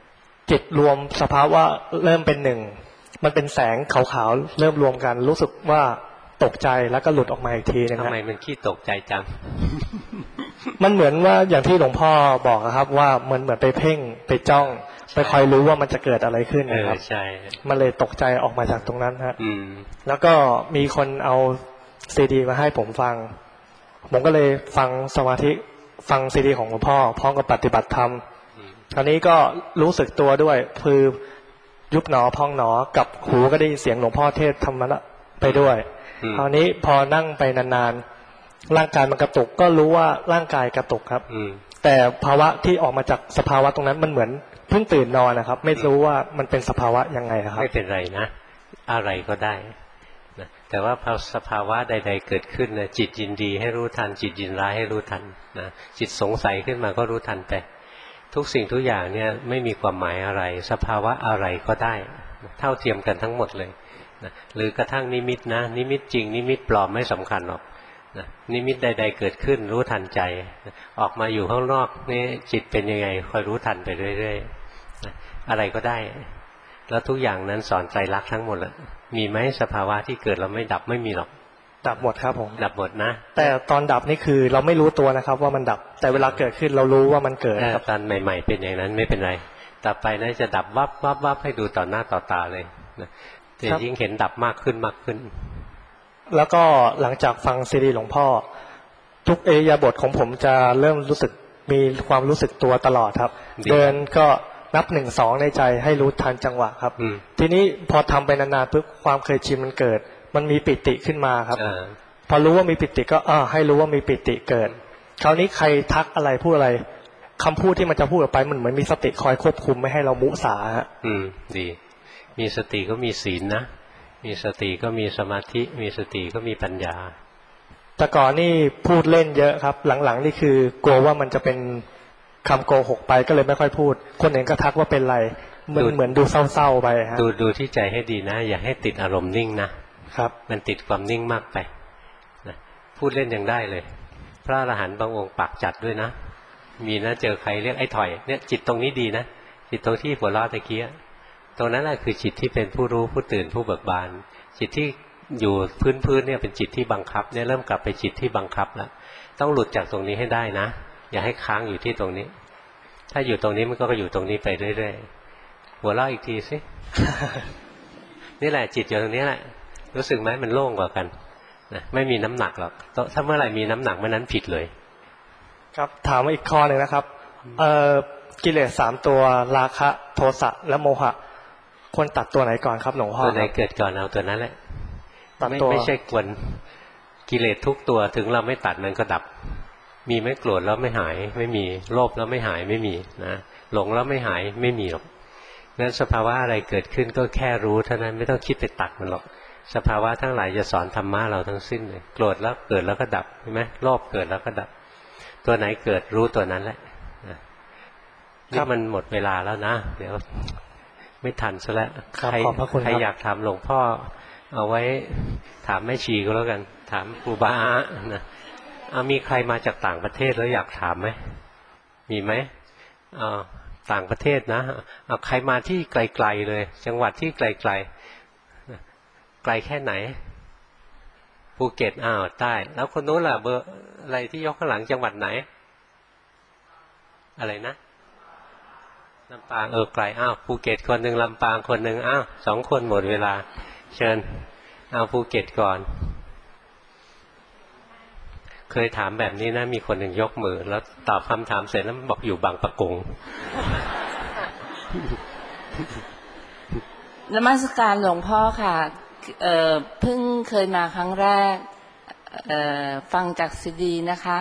จิตรวมสภาวะเริ่มเป็นหนึ่งมันเป็นแสงขาวๆเริ่มรวมกันรู้สึกว่าตกใจแล้วก็หลุดออกมาอีกทีนึงทำไมมันขี้ตกใจจังมันเหมือนว่าอย่างที่หลวงพ่อบอกครับว่ามันเหมือนไปเพ่งไปจ้องไปคอยรู้ว่ามันจะเกิดอะไรขึ้นนะครับใช่มันเลยตกใจออกมาจากตรงนั้นฮะแล้วก็มีคนเอาซีดีมาให้ผมฟังผมก็เลยฟังสมาธิฟังซีดีของหลวงพ่อพร้อมกับปฏิบัติธรรมคราวนี้ก็รู้สึกตัวด้วยคือยุบหนอพองหนอกับหูก็ได้เสียงหลวงพ่อเทศธรรมะไปด้วยคราวนี้พอนั่งไปนานๆร่างกายมันกระตุกก็รู้ว่าร่างกายกระตุกครับแต่ภาวะที่ออกมาจากสภาวะตรงนั้นมันเหมือนเพิ่งตื่นนอนนะครับไม่รู้ว่ามันเป็นสภาวะยังไงครับไม่เป็นไรนะอะไรก็ได้นะแต่ว่าพอสภาวะใดๆเกิดขึ้นนะจิตยินดีให้รู้ทันจิตยินร้ายให้รู้ทันนะจิตสงสัยขึ้นมาก็รู้ทันไปทุกสิ่งทุกอย่างเนี่ยไม่มีความหมายอะไรสภาวะอะไรก็ได้เท่าเทียมกันทั้งหมดเลยนะหรือกระทั่งนิมิตนะนิมิตจริงนิมิตปลอมไม่สำคัญหรอกนะนิมิตใดๆเกิดขึ้นรู้ทันใจออกมาอยู่ข้างนอกนี่จิตเป็นยังไงคอยรู้ทันไปเรื่อยๆนะอะไรก็ได้แล้วทุกอย่างนั้นสอนใจรักทั้งหมดเลยมีไหมสภาวะที่เกิดแล้วไม่ดับไม่มีหรอกดับหมดครับผมดับหมดนะแต่ตอนดับนี่คือเราไม่รู้ตัวนะครับว่ามันดับแต่เวลาเกิดขึ้นเรารู้ว่ามันเกิดครับตอนใหม่ๆเป็นอย่างนั้นไม่เป็นไรต่อไปน่าจะดับวับวับวับให้ดูต่อหน้าต่อตาเลยนะจะยิ่งเห็นดับมากขึ้นมากขึ้นแล้วก็หลังจากฟังซีดีหลวงพ่อทุกอิริยาบถของผมจะเริ่มรู้สึกมีความรู้สึกตัวตลอดครับเดินก็นับ1 2ในใจให้รู้ทันจังหวะครับทีนี้พอทำไปนานๆปุ๊บความเคยชินมันเกิดมันมีปิติขึ้นมาครับพอรู้ว่ามีปิติก็ให้รู้ว่ามีปิติเกิดคราวนี้ใครทักอะไรพูดอะไรคำพูดที่มันจะพูดออกไปมันเหมือนมีสติคอยควบคุมไม่ให้เรามุสาฮะดีมีสติก็มีศีลนะมีสติก็มีสมาธิมีสติก็มีปัญญาแต่ก่อนนี่พูดเล่นเยอะครับหลังๆนี่คือกลัวว่ามันจะเป็นคำโกหกไปก็เลยไม่ค่อยพูดคนอื่นก็ทักว่าเป็นไรเหมือนดูเศร้าๆไปฮะดูที่ใจให้ดีนะอย่าให้ติดอารมณ์นิ่งนะครับมันติดความนิ่งมากไปนะพูดเล่นยังได้เลยพระอรหันต์บางองค์ปากจัดด้วยนะมีนะเจอใครเรียกไอ้ถอยเนี่ยจิตตรงนี้ดีนะจิตตรงที่หัวเราะตะเกียตรงนั้นแหละคือจิตที่เป็นผู้รู้ผู้ตื่นผู้เบิกบานจิตที่อยู่พื้นเนี่ยเป็นจิตที่บังคับเนี่ยเริ่มกลับไปจิตที่บังคับแล้วต้องหลุดจากตรงนี้ให้ได้นะอย่าให้ค้างอยู่ที่ตรงนี้ถ้าอยู่ตรงนี้มันก็อยู่ตรงนี้ไปเรื่อยๆหัวเราะอีกทีสิ นี่แหละจิตอยู่ตรงนี้แหละรู้สึกไหมมันโล่งกว่ากันนะไม่มีน้ำหนักหรอกถ้าเมื่อไหร่มีน้ำหนักเมื่อนั้นผิดเลยครับถามมาอีกข้อหนึ่งนะครับกิเลส3ตัวราคะโทสะและโมหะควรตัดตัวไหนก่อนครับหลวงพ่อตัวไหนเกิดก่อนเอาตัวนั้นแหละไม่ใช่ควรกิเลสทุกตัวถึงเราไม่ตัดมันก็ดับมีไม่โกรธแล้วไม่หายไม่มีโลภแล้วไม่หายไม่มีนะหลงแล้วไม่หายไม่มีหรอกงั้นสภาวะอะไรเกิดขึ้นก็แค่รู้เท่านั้นไม่ต้องคิดไปตัดมันหรอกสภาวะทั้งหลายจะสอนธรรมะเราทั้งสิ้นเลยโกรธแล้วเกิดแล้วก็ดับใช่ไหมโลภเกิดแล้วก็ดับตัวไหนเกิดรู้ตัวนั้นแหละนี่มันหมดเวลาแล้วนะเดี๋ยวไม่ทันซะแล้วใครอยากถามหลวงพ่อเอาไว้ถามแม่ชีก็แล้วกันถามครูบานะมีใครมาจากต่างประเทศแล้วอยากถามไหมมีไหมต่างประเทศนะใครมาที่ไกลๆเลยจังหวัดที่ไกลๆไกลแค่ไหนภูเก็ตใต้แล้วคนนู้นล่ะเบอร์อะไรที่ยกข้างหลังจังหวัดไหนอะไรนะลำปางไกลภูเก็ตคนหนึ่งลำปางคนหนึ่ง2 คนหมดเวลาเชิญภูเก็ตก่อนเคยถามแบบนี้นะมีคนหนึ่งยกมือแล้วตอบคำถามเสร็จแล้วบอกอยู่บางปะกงนมัสการหลวงพ่อค่ะเพิ่งเคยมาครั้งแรกฟังจากซีดีนะคะ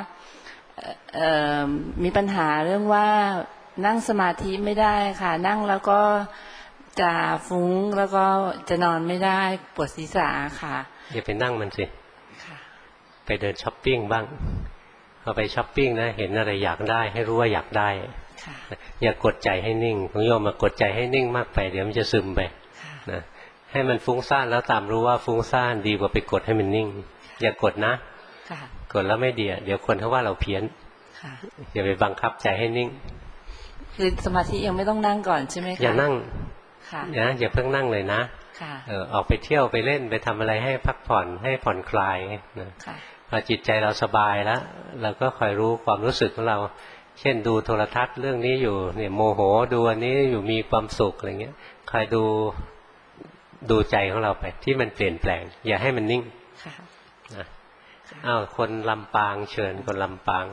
มีปัญหาเรื่องว่านั่งสมาธิไม่ได้ค่ะนั่งแล้วก็จะฟุ้งแล้วก็จะนอนไม่ได้ปวดศีรษะค่ะอย่าไปนั่งมันสิไปเดินช้อปปิ้งบ้างพอไปช้อปปิ้งนะเห็นอะไรอยากได้ให้รู้ว่าอยากได้อย่ากดใจให้นิ่งคุณโยมมากดใจให้นิ่งมากไปเดี๋ยวมันจะซึมไปนะให้มันฟุ้งซ่านแล้วตามรู้ว่าฟุ้งซ่านดีกว่าไปกดให้มันนิ่งอย่ากดนะกดแล้วไม่ดีเดี๋ยวคนเขาว่าเราเพี้ยนอย่าไปบังคับใจให้นิ่งคือสมาธิยังไม่ต้องนั่งก่อนใช่ไหมคะอย่านั่งค่ะนะอย่าเพิ่งนั่งเลยนะค่ะออกไปเที่ยวไปเล่นไปทำอะไรให้พักผ่อนให้ผ่อนคลายนะพอจิตใจเราสบายแล้วเราก็คอยรู้ความรู้สึกของเราเช่นดูโทรทัศน์เรื่องนี้อยู่เนี่ยโมโหดูอันนี้อยู่มีความสุขอะไรเงี้ยคอยดูใจของเราไปที่มันเปลี่ยนแปลงอย่าให้มันนิ่งนะคนลำปางเชิญคนลำปาง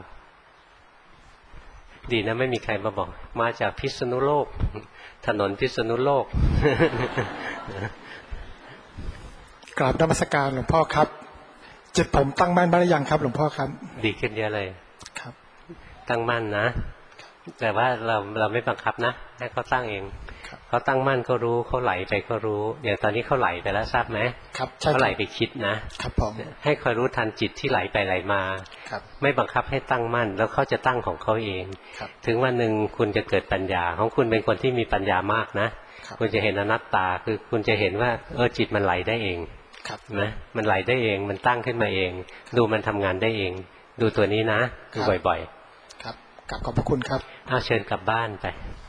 ดีนะไม่มีใครมาบอกมาจากพิษณุโลกถนนพิษณุโลกกราบนมัสการหลวงพ่อครับจิตผมตั้งมั่นบ้างหรือยังครับหลวงพ่อครับดีขึ้นเยอะเลยครับตั้งมั่นนะแต่ว่าเราไม่บังคับนะให้เขาตั้งเองเขาตั้งมั่นก็รู้เขาไหลไปก็รู้อย่างตอนนี้เขาไหลไปแล้วทราบไหมครับเขาไหลไปคิดนะครับผมให้คอยรู้ทันจิตที่ไหลไปไหลมาไม่บังคับให้ตั้งมั่นแล้วเขาจะตั้งของเขาเองถึงวันหนึ่งคุณจะเกิดปัญญาของคุณเป็นคนที่มีปัญญามากนะคุณจะเห็นอนัตตาคือคุณจะเห็นว่าจิตมันไหลได้เองนะมันไหลได้เองมันตั้งขึ้นมาเองดูมันทำงานได้เองดูตัวนี้นะดูบ่อยๆครับขอบพระคุณครับเชิญกลับบ้านไป